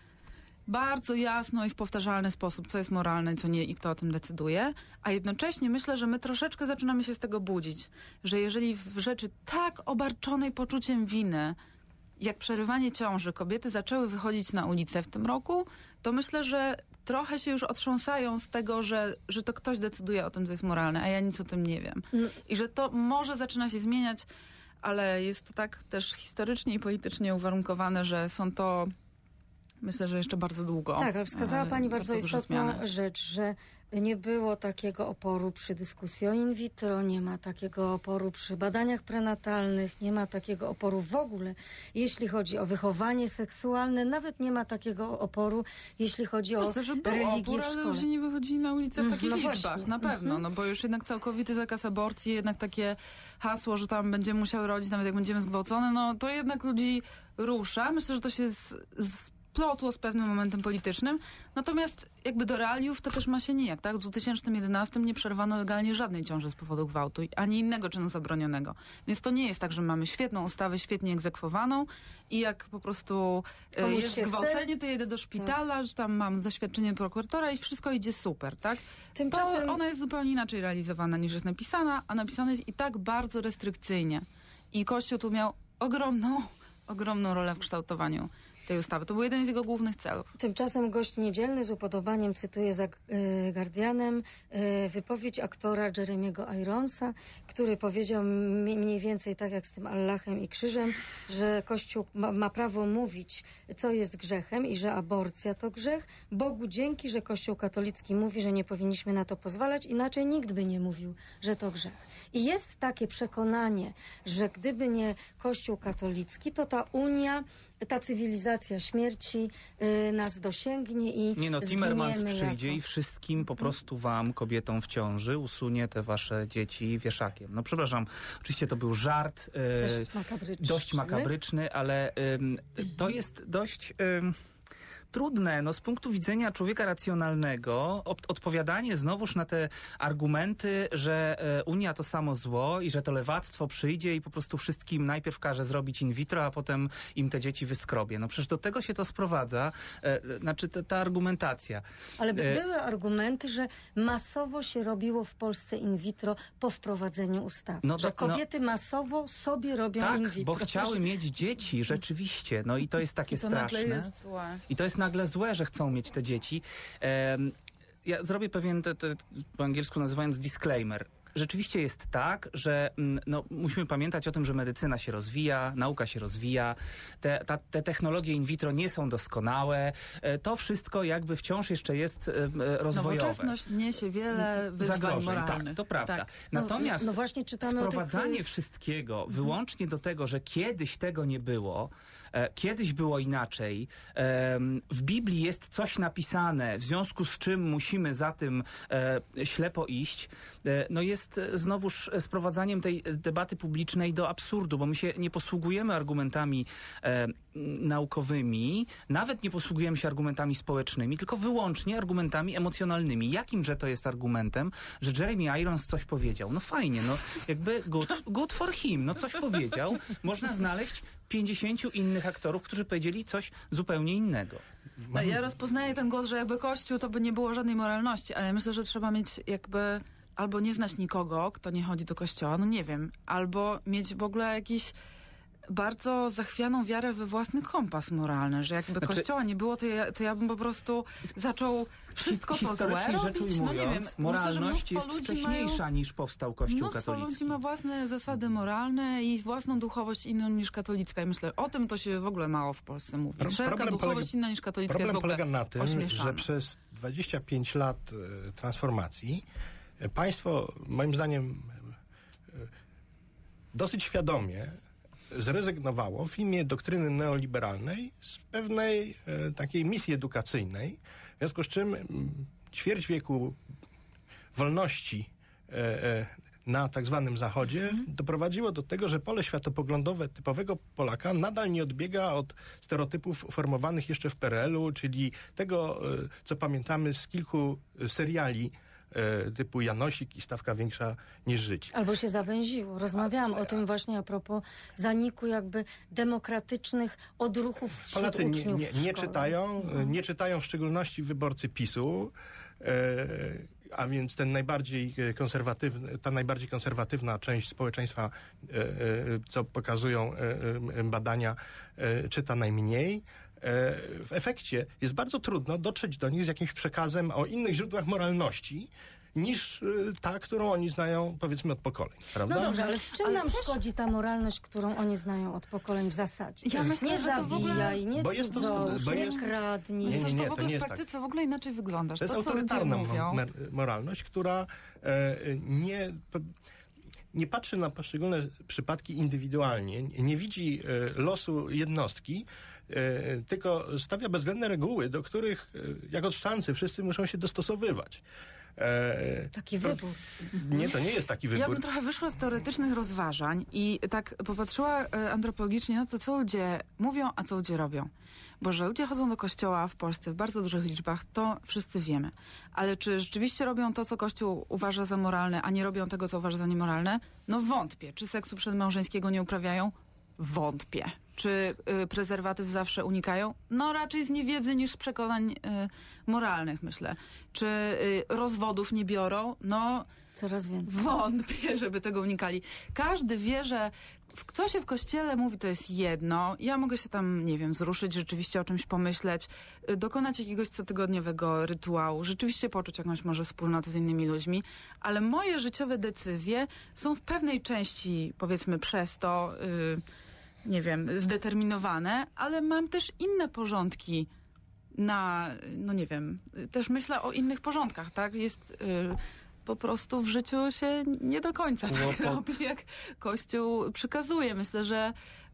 bardzo jasno i w powtarzalny sposób, co jest moralne, co nie i kto o tym decyduje, a jednocześnie myślę, że my troszeczkę zaczynamy się z tego budzić, że jeżeli w rzeczy tak obarczonej poczuciem winy, jak przerywanie ciąży, kobiety zaczęły wychodzić na ulicę w tym roku, to myślę, że trochę się już otrząsają z tego, że, że to ktoś decyduje o tym, co jest moralne, a ja nic o tym nie wiem. No. I że to może zaczyna się zmieniać, ale jest to tak też historycznie i politycznie uwarunkowane, że są to, myślę, że jeszcze bardzo długo. Tak, ale wskazała Pani bardzo, bardzo istotną zmiany. rzecz, że nie było takiego oporu przy dyskusji o in vitro, nie ma takiego oporu przy badaniach prenatalnych, nie ma takiego oporu w ogóle, jeśli chodzi o wychowanie seksualne, nawet nie ma takiego oporu, jeśli chodzi Myślę, o że był religię opór, w szkole. ale ludzie nie wychodzili na ulicę w takich no liczbach, właśnie. na pewno, no bo już jednak całkowity zakaz aborcji, jednak takie hasło, że tam będziemy musiały rodzić, nawet jak będziemy zgwałcone, no to jednak ludzi rusza. Myślę, że to się z, z plotło z pewnym momentem politycznym. Natomiast jakby do realiów to też ma się nijak, tak? W dwa tysiące jedenastym nie przerwano legalnie żadnej ciąży z powodu gwałtu, ani innego czynu zabronionego. Więc to nie jest tak, że mamy świetną ustawę, świetnie egzekwowaną i jak po prostu e, jest gwałcenie, to jedę do szpitala, tak, że tam mam zaświadczenie prokuratora i wszystko idzie super, tak? Tymczasem to ona jest zupełnie inaczej realizowana niż jest napisana, a napisana jest i tak bardzo restrykcyjnie. I Kościół tu miał ogromną, ogromną rolę w kształtowaniu tej ustawy. To był jeden z jego głównych celów. Tymczasem gość niedzielny z upodobaniem cytuje za y, Guardianem y, wypowiedź aktora Jeremiego Ironsa, który powiedział mi, mniej więcej tak jak z tym Allahem i krzyżem, że Kościół ma, ma prawo mówić, co jest grzechem i że aborcja to grzech. Bogu dzięki, że Kościół katolicki mówi, że nie powinniśmy na to pozwalać, inaczej nikt by nie mówił, że to grzech. I jest takie przekonanie, że gdyby nie Kościół katolicki, to ta Unia ta cywilizacja śmierci y, nas dosięgnie i Nie no, Timmermans przyjdzie jako... i wszystkim po prostu wam, kobietom w ciąży, usunie te wasze dzieci wieszakiem. No przepraszam, oczywiście to był żart, y, dość makabryczny, dość makabryczny, ale y, to jest dość... Y, trudne, no z punktu widzenia człowieka racjonalnego, od, odpowiadanie znowuż na te argumenty, że e, Unia to samo zło i że to lewactwo przyjdzie i po prostu wszystkim najpierw każe zrobić in vitro, a potem im te dzieci wyskrobie. No przecież do tego się to sprowadza, e, znaczy ta, ta argumentacja. Ale by e, były argumenty, że masowo się robiło w Polsce in vitro po wprowadzeniu ustawy. No że to- kobiety no, masowo sobie robią tak, in vitro. bo chciały mieć dzieci, rzeczywiście. No i to jest takie I to straszne. nagle jest złe. I to jest nagle złe, że chcą mieć te dzieci. Em, ja zrobię pewien, te, te, po angielsku nazywając disclaimer. Rzeczywiście jest tak, że mm, no, musimy pamiętać o tym, że medycyna się rozwija, nauka się rozwija, te, ta, te technologie in vitro nie są doskonałe. E, to wszystko jakby wciąż jeszcze jest e, e, rozwojowe. Nowoczesność niesie wiele wyzwań Zagrożeń, moralnych. tak, to prawda. Tak. Natomiast No, no właśnie czytamy o tych- sprowadzanie wszystkiego wyłącznie do tego, że kiedyś tego nie było, e, kiedyś było inaczej, e, w Biblii jest coś napisane, w związku z czym musimy za tym e, ślepo iść, e, no jest znowuż sprowadzaniem tej debaty publicznej do absurdu, bo my się nie posługujemy argumentami e, naukowymi, nawet nie posługujemy się argumentami społecznymi, tylko wyłącznie argumentami emocjonalnymi. Jakimże to jest argumentem, że Jeremy Irons coś powiedział? No fajnie, no jakby good, good for him, no coś powiedział. Można znaleźć pięćdziesięciu innych aktorów, którzy powiedzieli coś zupełnie innego. Ja rozpoznaję ten głos, że jakby Kościół to by nie było żadnej moralności, ale myślę, że trzeba mieć jakby albo nie znać nikogo, kto nie chodzi do kościoła, no nie wiem, albo mieć w ogóle jakiś bardzo zachwianą wiarę we własny kompas moralny, że jakby Znaczy- kościoła nie było, to ja, to ja bym po prostu zaczął wszystko to złe Historycznie rzecz robić. ujmując, No nie wiem, myślę, że moralność mnóstwo jest ludzi wcześniejsza mają, niż powstał Kościół mnóstwo katolicki. ludzi ma własne zasady moralne i własną duchowość inną niż katolicka. I myślę, o tym to się w ogóle mało w Polsce mówi. Pro- Wszelka problem duchowość polega- inna niż katolicka Problem jest w ogóle polega na tym, ośmieszana. że przez dwadzieścia pięć lat e, transformacji e, państwo, moim zdaniem, e, dosyć świadomie zrezygnowało w imię doktryny neoliberalnej z pewnej e, takiej misji edukacyjnej, w związku z czym m, ćwierć wieku wolności e, e, na tak zwanym Zachodzie doprowadziło do tego, że pole światopoglądowe typowego Polaka nadal nie odbiega od stereotypów formowanych jeszcze w P R L u, czyli tego, e, co pamiętamy z kilku seriali e, typu Janosik i Stawka większa niż życie. Albo się zawęziło. Rozmawiałam o tym właśnie a propos zaniku jakby demokratycznych odruchów wśród Polacy nie, uczniów nie, w nie szkole. czytają, nie czytają w szczególności wyborcy PiSu, e, a więc ten najbardziej konserwatywny, ta najbardziej konserwatywna część społeczeństwa, e, e, co pokazują e, e, badania, e, czyta najmniej. E, w efekcie jest bardzo trudno dotrzeć do nich z jakimś przekazem o innych źródłach moralności, niż y, ta, którą oni znają, powiedzmy, od pokoleń. Prawda? No dobrze, ale w czym Ale nam też- szkodzi ta moralność, którą oni znają od pokoleń w zasadzie? Ja myślę, nie że to w ogóle- zabijaj, nie Bo jest to- cudzołóż, bo nie jest- kradnij. Nie, Myślę, że nie, to w to ogóle nie w jest praktyce w ogóle inaczej wygląda. Że To jest to, co ludzie autorytarna mówią... mo- mer- moralność, która e, nie, po- nie patrzy na poszczególne przypadki indywidualnie, nie, nie widzi e, losu jednostki, e, tylko stawia bezwzględne reguły, do których e, jak od sztancy wszyscy muszą się dostosowywać. E, Taki to- wybór. Nie, to nie jest taki Ja wybór. bym trochę wyszła z teoretycznych rozważań i tak popatrzyła e, antropologicznie na to, co ludzie mówią, a co ludzie robią. Bo że ludzie chodzą do kościoła w Polsce w bardzo dużych liczbach, to wszyscy wiemy. Ale czy rzeczywiście robią to, co Kościół uważa za moralne, a nie robią tego, co uważa za niemoralne? No wątpię. Czy seksu przedmałżeńskiego nie uprawiają? Wątpię. Czy y, prezerwatyw zawsze unikają? No raczej z niewiedzy niż z przekonań y, moralnych, myślę. Czy y, rozwodów nie biorą? No Coraz więcej. wątpię, żeby tego unikali. Każdy wie, że w, co się w kościele mówi, to jest jedno. Ja mogę się tam, nie wiem, wzruszyć, rzeczywiście o czymś pomyśleć, y, dokonać jakiegoś cotygodniowego rytuału, rzeczywiście poczuć jakąś może wspólnotę z innymi ludźmi, ale moje życiowe decyzje są w pewnej części, powiedzmy, przez to, y, nie wiem, zdeterminowane, ale mam też inne porządki na, no nie wiem, y, też myślę o innych porządkach, tak? Jest... Y, po prostu w życiu się nie do końca tak Kłopot. robi, jak Kościół przykazuje. Myślę, że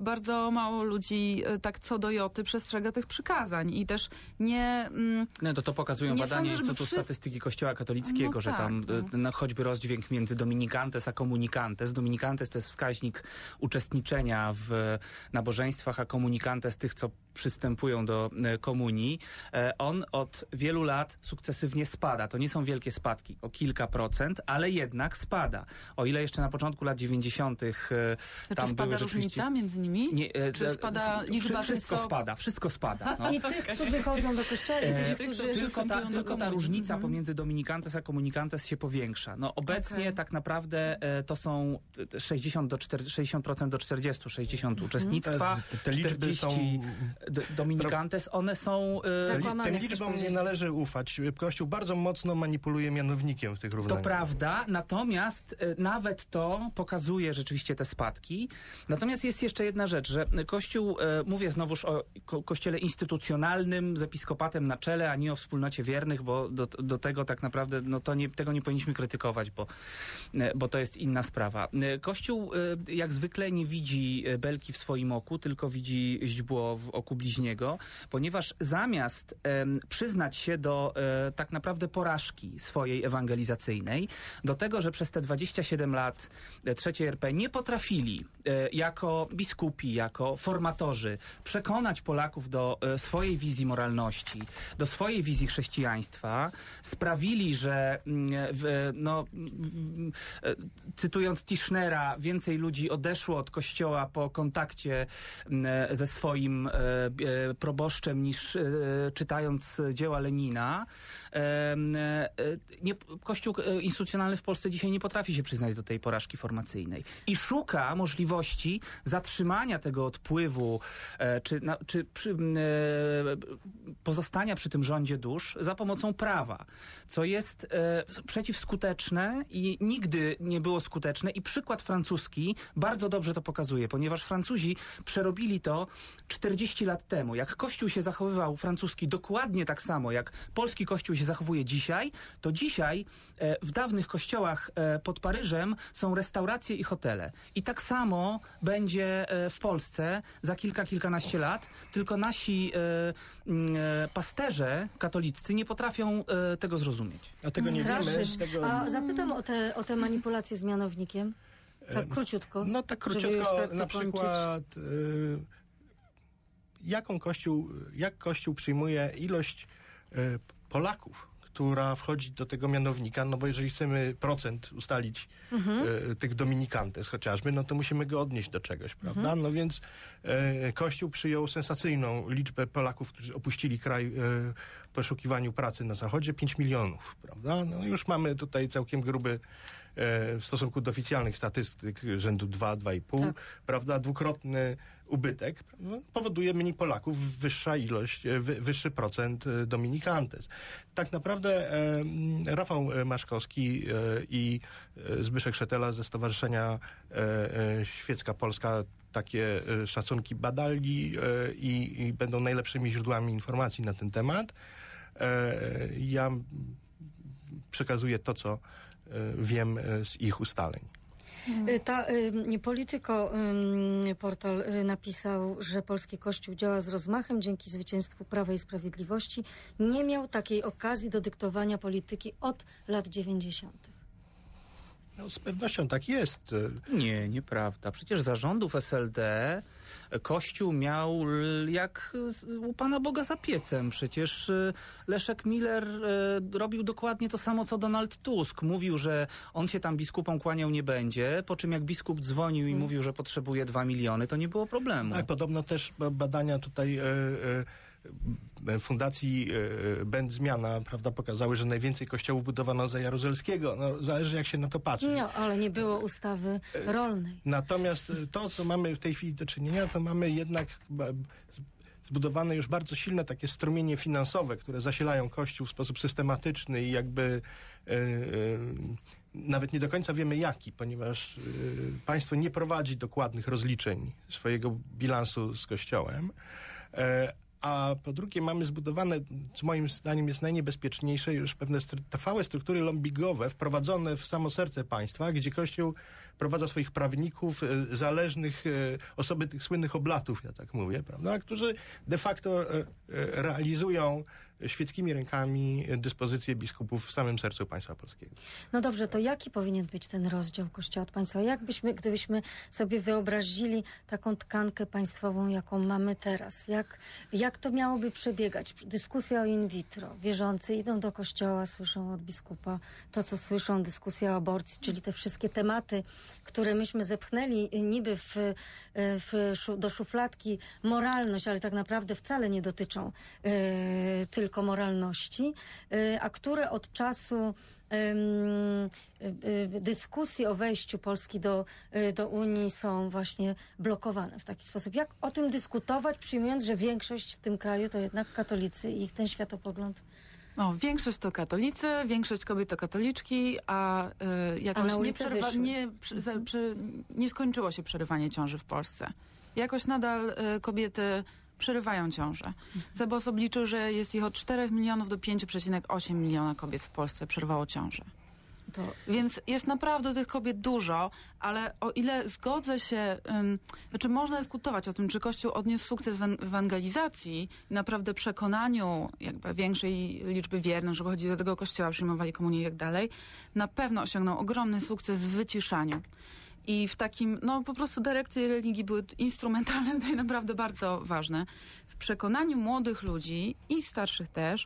bardzo mało ludzi y, tak co do joty przestrzega tych przykazań i też nie... Mm, no to to pokazują nie badania sądzę, Instytutu wszyscy... Statystyki Kościoła Katolickiego, no że tak, tam no. no, choćby rozdźwięk między dominikantes a komunikantes. Dominikantes to jest wskaźnik uczestniczenia w nabożeństwach, a komunikantes tych, co przystępują do komunii. On od wielu lat sukcesywnie spada. To nie są wielkie spadki, o kilka procent, ale jednak spada. O ile jeszcze na początku lat dziewięćdziesiątych Czy tam spada były rzeczywiście... różnica między nimi? Nie, Czy spada liczba Wszystko tych, co... spada, wszystko spada. No. I tych, którzy chodzą do kościoła, i tych, którzy... Tylko ta, tylko ta różnica mm-hmm. pomiędzy dominikantes a komunikantes się powiększa. No obecnie okay. tak naprawdę e, to są sześćdziesiąt do czterdziestu, sześćdziesiąt procent do czterdziestu, sześćdziesiąt mm-hmm. uczestnictwa, te, te liczby czterdzieści są... d- dominikantes, one są... E, Tym liczbom nie należy ufać. Kościół bardzo mocno manipuluje mianownikiem w tych równaniach. To prawda, natomiast e, nawet to pokazuje rzeczywiście te spadki. Natomiast jest jeszcze jedna rzecz, że Kościół, e, mówię znowuż o ko- kościele instytucjonalnym z episkopatem na czele, a nie o wspólnocie wiernych, bo do, do tego tak naprawdę no to nie, tego nie powinniśmy krytykować, bo, bo to jest inna sprawa. Kościół jak zwykle nie widzi belki w swoim oku, tylko widzi źdźbło w oku bliźniego, ponieważ zamiast um, przyznać się do um, tak naprawdę porażki swojej ewangelizacyjnej, do tego, że przez te dwadzieścia siedem lat trzeciej R P nie potrafili um, jako biskupi, jako formatorzy przekonać Polaków do um, swojej wizji moralności, do swojej wizji chrześcijaństwa, sprawili, że w, no, w, cytując Tischnera, więcej ludzi odeszło od kościoła po kontakcie ze swoim e, proboszczem niż e, czytając dzieła Lenina. E, e, nie, Kościół instytucjonalny w Polsce dzisiaj nie potrafi się przyznać do tej porażki formacyjnej i szuka możliwości zatrzymania tego odpływu, e, czy, na, czy przy, e, pozostania przy tym rządzie dusz za pomocą prawa, co jest e, przeciwskuteczne i nigdy nie było skuteczne i przykład francuski bardzo dobrze to pokazuje, ponieważ Francuzi przerobili to czterdzieści lat temu. Jak Kościół się zachowywał francuski dokładnie tak samo, jak polski Kościół się zachowuje dzisiaj, to dzisiaj e, w dawnych kościołach e, pod Paryżem są restauracje i hotele. I tak samo będzie e, w Polsce za kilka, kilkanaście lat, tylko nasi e, e, pasterze katoliccy nie potrafią e, tego zrozumieć. A tego nie Straszysz. wiemy. Tego... A zapytam o te, o te manipulacje z mianownikiem. Tak króciutko. No tak króciutko, tak na przykład y, jaką Kościół, jak Kościół przyjmuje ilość y, Polaków, która wchodzi do tego mianownika, no bo jeżeli chcemy procent ustalić mhm. y, tych dominikantes chociażby, no to musimy go odnieść do czegoś, prawda? Mhm. No więc y, Kościół przyjął sensacyjną liczbę Polaków, którzy opuścili kraj y, w poszukiwaniu pracy na Zachodzie, pięć milionów, prawda? No już mamy tutaj całkiem gruby w stosunku do oficjalnych statystyk rzędu dwa, dwa i pół, tak. prawda, dwukrotny ubytek, no, powoduje mniej Polaków, wyższa ilość, wy, wyższy procent dominikantes. Tak naprawdę e, Rafał Maszkowski e, i Zbyszek Szetela ze Stowarzyszenia e, e, Świecka Polska takie e, szacunki badali e, i, i będą najlepszymi źródłami informacji na ten temat. E, ja przekazuję to, co wiem z ich ustaleń. Ta y, Polityko y, portal y, napisał, że polski Kościół działa z rozmachem dzięki zwycięstwu Prawa i Sprawiedliwości. Nie miał takiej okazji do dyktowania polityki od lat dziewięćdziesiątych. No, z pewnością tak jest. Nie, nieprawda. Przecież za rządów S L D Kościół miał jak u Pana Boga za piecem. Przecież Leszek Miller robił dokładnie to samo, co Donald Tusk. Mówił, że on się tam biskupom kłaniał nie będzie, po czym jak biskup dzwonił i hmm. mówił, że potrzebuje dwa miliony, to nie było problemu. Tak, podobno też badania tutaj e, e, Fundacji e, Będ Zmiana, prawda, pokazały, że najwięcej kościołów budowano za Jaruzelskiego. No, zależy, jak się na to patrzy. No, ale nie było ustawy rolnej. Natomiast to, co mamy w tej chwili do czynienia, to mamy jednak zbudowane już bardzo silne takie strumienie finansowe, które zasilają Kościół w sposób systematyczny i jakby e, e, nawet nie do końca wiemy jaki, ponieważ e, państwo nie prowadzi dokładnych rozliczeń swojego bilansu z Kościołem. E, A po drugie mamy zbudowane, co moim zdaniem jest najniebezpieczniejsze, już pewne stru- trwałe struktury lobbyingowe wprowadzone w samo serce państwa, gdzie Kościół wprowadza swoich prawników, e, zależnych, e, osoby tych słynnych oblatów, ja tak mówię, prawda, którzy de facto e, e, realizują świeckimi rękami dyspozycje biskupów w samym sercu państwa polskiego. No dobrze, to jaki powinien być ten rozdział Kościoła od państwa? Jak byśmy, gdybyśmy sobie wyobrazili taką tkankę państwową, jaką mamy teraz? Jak, jak to miałoby przebiegać? Dyskusja o in vitro. Wierzący idą do kościoła, słyszą od biskupa to, co słyszą, dyskusja o aborcji, czyli te wszystkie tematy, które myśmy zepchnęli niby w, w, do szufladki moralność, ale tak naprawdę wcale nie dotyczą e, tylko moralności, a które od czasu dyskusji o wejściu Polski do, do Unii są właśnie blokowane w taki sposób. Jak o tym dyskutować, przyjmując, że większość w tym kraju to jednak katolicy i ich ten światopogląd? No, większość to katolicy, większość kobiet to katoliczki, a y, jakoś a nie, przerywa, nie, przy, za, przy, nie skończyło się przerywanie ciąży w Polsce. Jakoś nadal y, kobiety przerywają ciążę. C B O S obliczył, że jest ich od czterech milionów do pięć przecinek osiem miliona kobiet w Polsce przerwało ciążę. To, więc jest naprawdę tych kobiet dużo, ale o ile zgodzę się, um, znaczy można dyskutować o tym, czy Kościół odniósł sukces w ewangelizacji i naprawdę przekonaniu jakby większej liczby wiernych, żeby chodzili do tego Kościoła, przyjmowali komunię i tak dalej, na pewno osiągnął ogromny sukces w wyciszaniu. I w takim, no po prostu dyrekcje religii były instrumentalne, tutaj naprawdę bardzo ważne, w przekonaniu młodych ludzi i starszych też,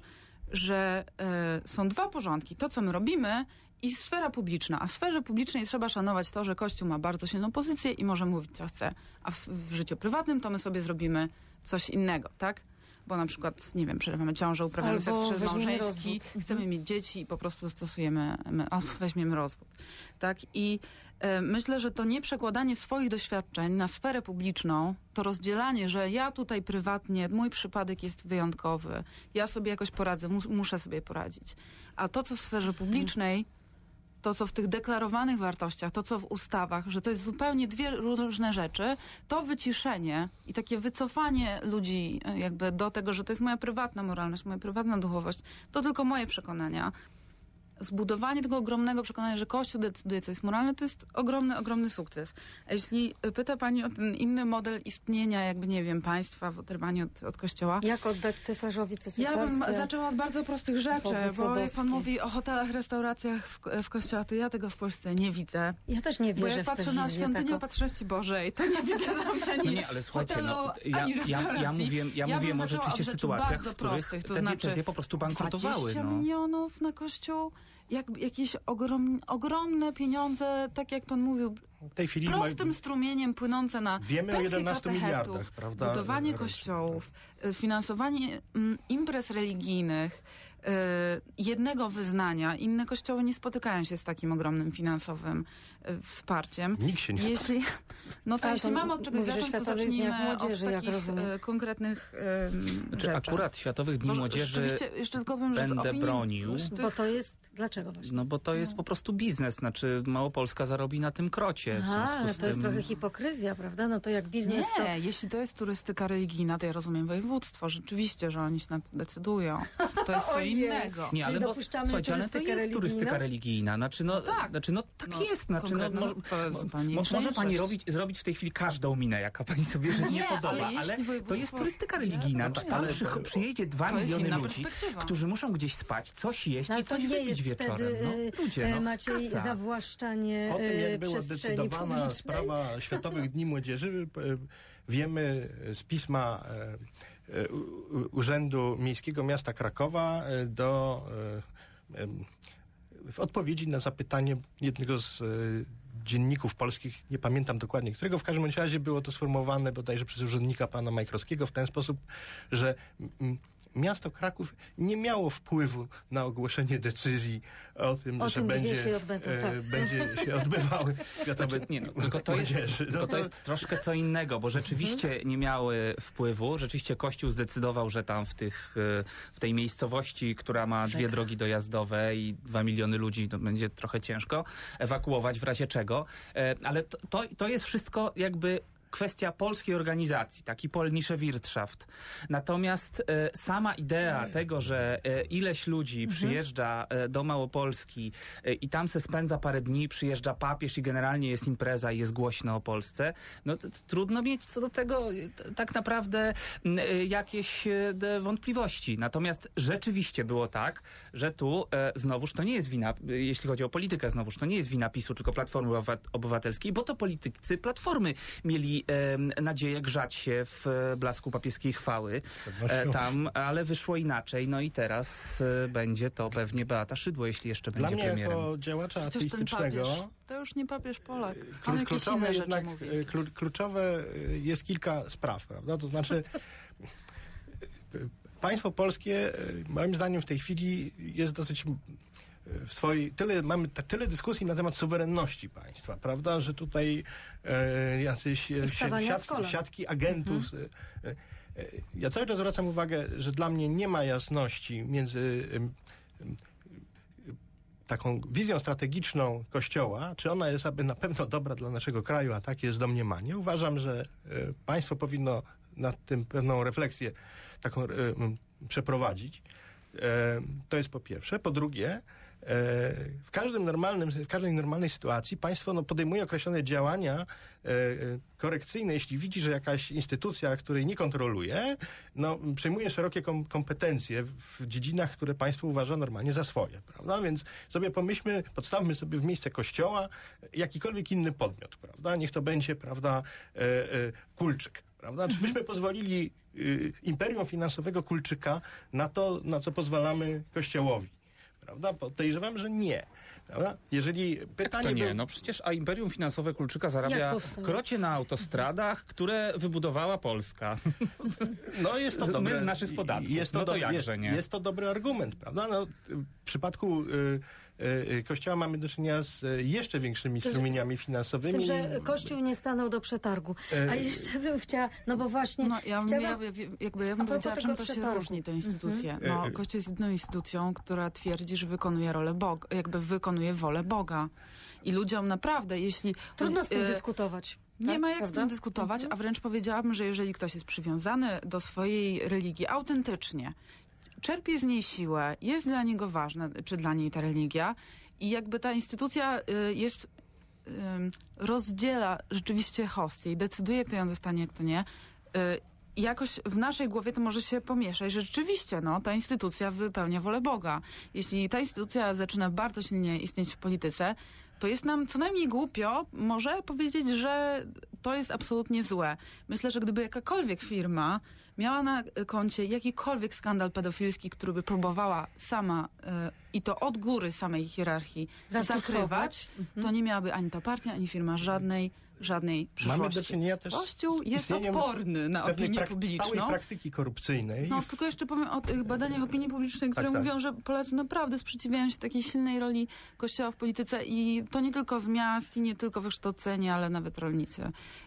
że y, są dwa porządki. To, co my robimy i sfera publiczna. A w sferze publicznej trzeba szanować to, że Kościół ma bardzo silną pozycję i może mówić, co chce. A w, w życiu prywatnym to my sobie zrobimy coś innego, tak? Bo na przykład, nie wiem, przerywamy ciążę, uprawiamy seks przedmałżeński, chcemy mieć dzieci i po prostu stosujemy, my, o, weźmiemy rozwód. Tak? I e, myślę, że to nie przekładanie swoich doświadczeń na sferę publiczną, to rozdzielanie, że ja tutaj prywatnie, mój przypadek jest wyjątkowy, ja sobie jakoś poradzę, mus, muszę sobie poradzić. A to, co w sferze publicznej, to, co w tych deklarowanych wartościach, to, co w ustawach, że to jest zupełnie dwie różne rzeczy, to wyciszenie i takie wycofanie ludzi jakby do tego, że to jest moja prywatna moralność, moja prywatna duchowość, to tylko moje przekonania. Zbudowanie tego ogromnego przekonania, że Kościół decyduje, co jest moralne, to jest ogromny, ogromny sukces. A jeśli pyta pani o ten inny model istnienia, jakby, nie wiem, państwa w oderwaniu od, od Kościoła. Jak oddać cesarzowi, co cesarskie? Ja bym zaczęła od bardzo prostych rzeczy, bo jak pan mówi o hotelach, restauracjach w, w Kościoła, to ja tego w Polsce nie widzę. Ja też nie wierzę bo jak w tę patrzę na świątynię taką... Opatrzności Bożej, to nie widzę tam ani no nie, ale słuchajcie, hotelu, no, ja, ani ja, ja mówię, ja ja mówię o rzeczywiście sytuacjach, w których prostych, to te znaczy diecezje po prostu bankrutowały. dwadzieścia no. milionów na Kościół, jak, jakieś ogrom, ogromne pieniądze, tak jak pan mówił, w tej chwili prostym ma... strumieniem płynące na wiemy o jedenastu miliardach, prawda? Budowanie rocznie. kościołów, finansowanie mm, imprez religijnych, y, jednego wyznania. Inne kościoły nie spotykają się z takim ogromnym finansowym y, wsparciem. Nikt się nie jeśli, No to A, jeśli to mamy od czegoś mówisz, zacząć, to zacznijmy młodzieży, od takich y, konkretnych y, Znaczy, rzeczy. akurat Światowych Dni Bo, Młodzieży jeszcze tylko powiem, że będę z opinii, bronił. Bo to jest... Dlaczego właśnie? No bo to jest po prostu biznes. Znaczy Małopolska zarobi na tym krocie. Aha, ale z to jest tym... trochę hipokryzja, prawda? No to jak biznes... Nie, to... jeśli to jest turystyka religijna, to ja rozumiem województwo. Rzeczywiście, że oni się na to decydują. To jest co innego. Nie, ale, bo, słuchajcie, ale to jest religijną? turystyka religijna. Znaczy, no, tak, znaczy, no, tak no, jest. Znaczy, no, może, to jest mo, może pani robić, zrobić w tej chwili każdą minę, jaka pani sobie że nie, nie podoba, ale, ale to jest turystyka religijna. Nie, tam przy, przyjedzie dwa miliony ludzi, którzy muszą gdzieś spać, coś jeść no, i coś wypić wieczorem. Wtedy, no, ludzie, no, Maciej, kasa. zawłaszczanie o tym, jak była przestrzeni zdecydowana publicznej. sprawa Światowych Dni Młodzieży, wiemy z pisma Urzędu Miejskiego Miasta Krakowa do w odpowiedzi na zapytanie jednego z dzienników polskich, nie pamiętam dokładnie którego, w każdym razie było to sformułowane bodajże przez urzędnika pana Majkrowskiego w ten sposób, że m, miasto Kraków nie miało wpływu na ogłoszenie decyzji o tym, o że tym, będzie, się odbędą, e, tak. będzie się odbywały Światowe znaczy, nie, no, tylko to jest, Młodzieży. tylko to jest troszkę co innego, bo rzeczywiście nie miały wpływu. Rzeczywiście Kościół zdecydował, że tam w, tych, w tej miejscowości, która ma dwie drogi dojazdowe i dwa miliony ludzi, to będzie trochę ciężko ewakuować w razie czego. Ale to, to, to jest wszystko jakby kwestia polskiej organizacji, taki polnische Wirtschaft. Natomiast e, sama idea tego, że e, ileś ludzi mhm. przyjeżdża e, do Małopolski e, i tam se spędza parę dni, przyjeżdża papież i generalnie jest impreza i jest głośno o Polsce, no to, to trudno mieć co do tego t, tak naprawdę m, jakieś e, wątpliwości. Natomiast rzeczywiście było tak, że tu e, znowuż to nie jest wina, jeśli chodzi o politykę, znowuż to nie jest wina PiSu, tylko Platformy Obywatelskiej, bo to politycy Platformy mieli e, nadzieję grzać się w e, blasku papieskiej chwały e, tam, ale wyszło inaczej. No i teraz e, będzie to pewnie Beata Szydło, jeśli jeszcze Dla będzie mnie premierem. jako działacza Chociaż ateistycznego... ten papież, to już nie papież Polak. On Klu- jakieś kluczowe inne rzeczy jednak, mówi. klu- kluczowe jest kilka spraw, prawda? To znaczy państwo polskie moim zdaniem w tej chwili jest dosyć w swojej, tyle, mamy t- tyle dyskusji na temat suwerenności państwa, prawda, że tutaj e, jacyś e, siat, siatki agentów. Mhm. E, e, ja cały czas zwracam uwagę, że dla mnie nie ma jasności między e, e, taką wizją strategiczną Kościoła, czy ona jest aby na pewno dobra dla naszego kraju, a takie jest domniemanie. Uważam, że e, państwo powinno nad tym pewną refleksję taką e, m, przeprowadzić. E, to jest po pierwsze. Po drugie, w każdym normalnym, w każdej normalnej sytuacji państwo no, podejmuje określone działania e, korekcyjne, jeśli widzi, że jakaś instytucja, której nie kontroluje, no, przejmuje szerokie kom- kompetencje w dziedzinach, które państwo uważa normalnie za swoje, prawda? Więc sobie pomyślmy, podstawmy sobie w miejsce Kościoła jakikolwiek inny podmiot, prawda? Niech to będzie, prawda, e, e, Kulczyk, prawda? Czy byśmy pozwolili e, imperium finansowego Kulczyka na to, na co pozwalamy Kościołowi? Prawda? Podejrzewam, że nie. Prawda? Jeżeli pytanie to nie, było... no przecież a imperium finansowe Kulczyka zarabia krocie na autostradach, które wybudowała Polska. No jest to dobre. My z naszych podatków. Jest to no to do... jakże jest, nie. Jest to dobry argument, prawda? No, w przypadku y, y, Kościoła mamy do czynienia z jeszcze większymi strumieniami finansowymi. Z tym, że Kościół nie stanął do przetargu. A jeszcze bym chciała, no bo właśnie... No, ja, chciała... ja, jakby ja bym powiedziała, czym to przetargu. się różni, te instytucje. Mhm. No, Kościół jest jedyną instytucją, która twierdzi, że wykonuje rolę Boga, jakby wykonuje wolę Boga. I ludziom naprawdę, jeśli... Trudno z tym e, dyskutować. Nie tak? ma jak Prawda? z tym dyskutować, mhm. a wręcz powiedziałabym, że jeżeli ktoś jest przywiązany do swojej religii autentycznie, czerpie z niej siłę, jest dla niego ważna, czy dla niej ta religia i jakby ta instytucja y, jest, y, rozdziela rzeczywiście hostię i decyduje, kto ją dostanie, kto nie, y, jakoś w naszej głowie to może się pomieszać, że rzeczywiście no, ta instytucja wypełnia wolę Boga. Jeśli ta instytucja zaczyna bardzo silnie istnieć w polityce, to jest nam co najmniej głupio może powiedzieć, że to jest absolutnie złe. Myślę, że gdyby jakakolwiek firma miała na koncie jakikolwiek skandal pedofilski, który by próbowała sama y, i to od góry samej hierarchii zakrywać, mhm. to nie miałaby ani ta partia, ani firma żadnej żadnej przyszłości. Mamy do czynienia też Kościół jest odporny na opinię prak- publiczną. stałej praktyki korupcyjnej. No, tylko jeszcze powiem o tych badaniach opinii publicznej, które tak, mówią, tak. że Polacy naprawdę sprzeciwiają się takiej silnej roli Kościoła w polityce i to nie tylko z miast i nie tylko wykształceni, ale nawet rolnicy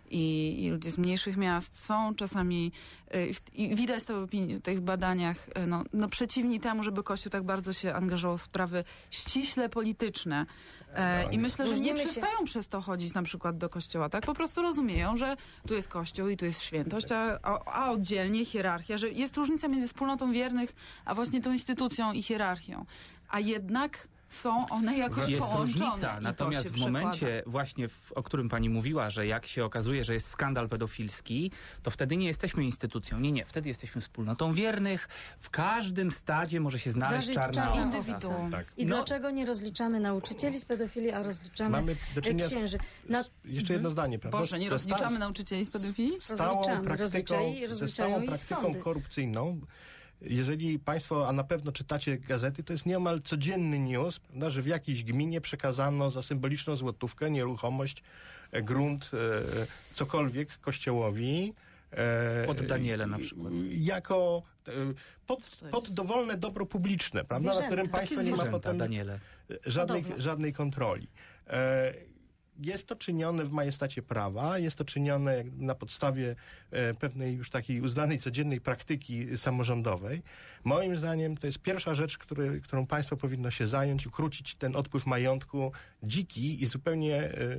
i, i ludzie z mniejszych miast są czasami y, i widać to w opinii, tych badaniach, y, no, no przeciwni temu, żeby Kościół tak bardzo się angażował w sprawy ściśle polityczne. E, no, I myślę, że nie przestają się... przez to chodzić na przykład do kościoła, tak? Po prostu rozumieją, że tu jest kościół i tu jest świętość, a, a oddzielnie hierarchia, że jest różnica między wspólnotą wiernych, a właśnie tą instytucją i hierarchią. A jednak są one jakoś jest połączone. Różnica, natomiast w momencie właśnie, w, o którym pani mówiła, że jak się okazuje, że jest skandal pedofilski, to wtedy nie jesteśmy instytucją. Nie, nie, wtedy jesteśmy wspólnotą wiernych. W każdym stadzie może się znaleźć czarna owca. Tak. I no. dlaczego nie rozliczamy nauczycieli z pedofilii, a rozliczamy Mamy do czynienia księży? Na... Jeszcze jedno zdanie, prawda? Boże, nie rozliczamy sta... nauczycieli z pedofilii? Stałą praktyką, rozliczali, ze stałą praktyką korupcyjną. Jeżeli państwo, a na pewno czytacie gazety, to jest nieomal codzienny news, prawda, że w jakiejś gminie przekazano za symboliczną złotówkę nieruchomość, e, grunt, e, cokolwiek kościołowi. E, pod Daniele na przykład. Jako e, pod, pod dowolne dobro publiczne, prawda, na którym państwo nie ma potem Daniele. żadnej, żadnej kontroli. E, Jest to czynione w majestacie prawa, jest to czynione na podstawie e, pewnej już takiej uznanej codziennej praktyki samorządowej. Moim zdaniem to jest pierwsza rzecz, który, którą państwo powinno się zająć, ukrócić ten odpływ majątku dziki i zupełnie e,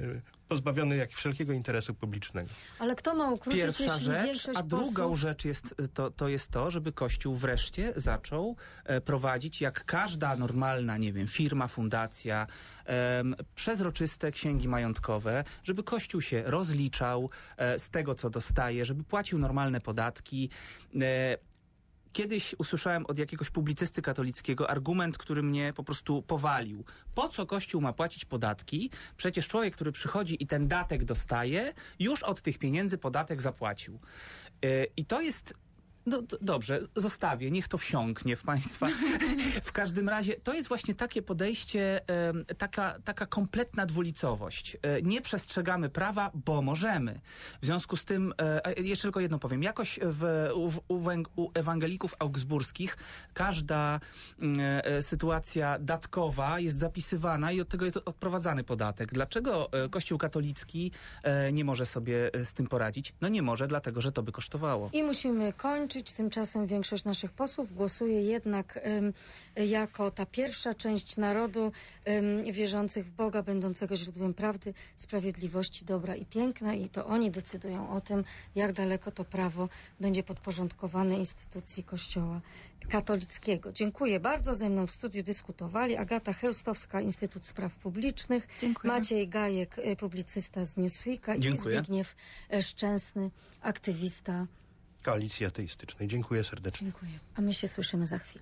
pozbawiony jak wszelkiego interesu publicznego. Ale kto ma ukrócić, Pierwsza jeśli rzecz, większość a drugą posłów... rzecz jest to, to jest to, żeby Kościół wreszcie zaczął e, prowadzić, jak każda normalna, nie wiem, firma, fundacja, e, przezroczyste księgi majątkowe, żeby Kościół się rozliczał e, z tego, co dostaje, żeby płacił normalne podatki. E, Kiedyś usłyszałem od jakiegoś publicysty katolickiego argument, który mnie po prostu powalił. Po co Kościół ma płacić podatki? Przecież człowiek, który przychodzi i ten datek dostaje, już od tych pieniędzy podatek zapłacił. Yy, I to jest... No d- dobrze, zostawię, niech to wsiąknie w państwa. W każdym razie to jest właśnie takie podejście, e, taka, taka kompletna dwulicowość. E, nie przestrzegamy prawa, bo możemy. W związku z tym, e, jeszcze tylko jedno powiem, jakoś w, u, u, u ewangelików augsburskich każda e, sytuacja datkowa jest zapisywana i od tego jest odprowadzany podatek. Dlaczego e, Kościół katolicki e, nie może sobie z tym poradzić? No nie może, dlatego że to by kosztowało. I musimy kończyć. Tymczasem większość naszych posłów głosuje jednak ym, jako ta pierwsza część narodu ym, wierzących w Boga, będącego źródłem prawdy, sprawiedliwości, dobra i piękna, i to oni decydują o tym, jak daleko to prawo będzie podporządkowane instytucji Kościoła katolickiego. Dziękuję bardzo. Ze mną w studiu dyskutowali Agata Chełstowska, Instytut Spraw Publicznych, Dziękuję. Maciej Gajek, publicysta z Newsweeka, i Dziękuję. Zbigniew Szczęsny, aktywista Koalicji Ateistycznej. Dziękuję serdecznie. Dziękuję. A my się słyszymy za chwilę.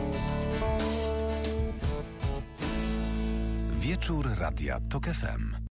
Wieczór Radia Tok F M.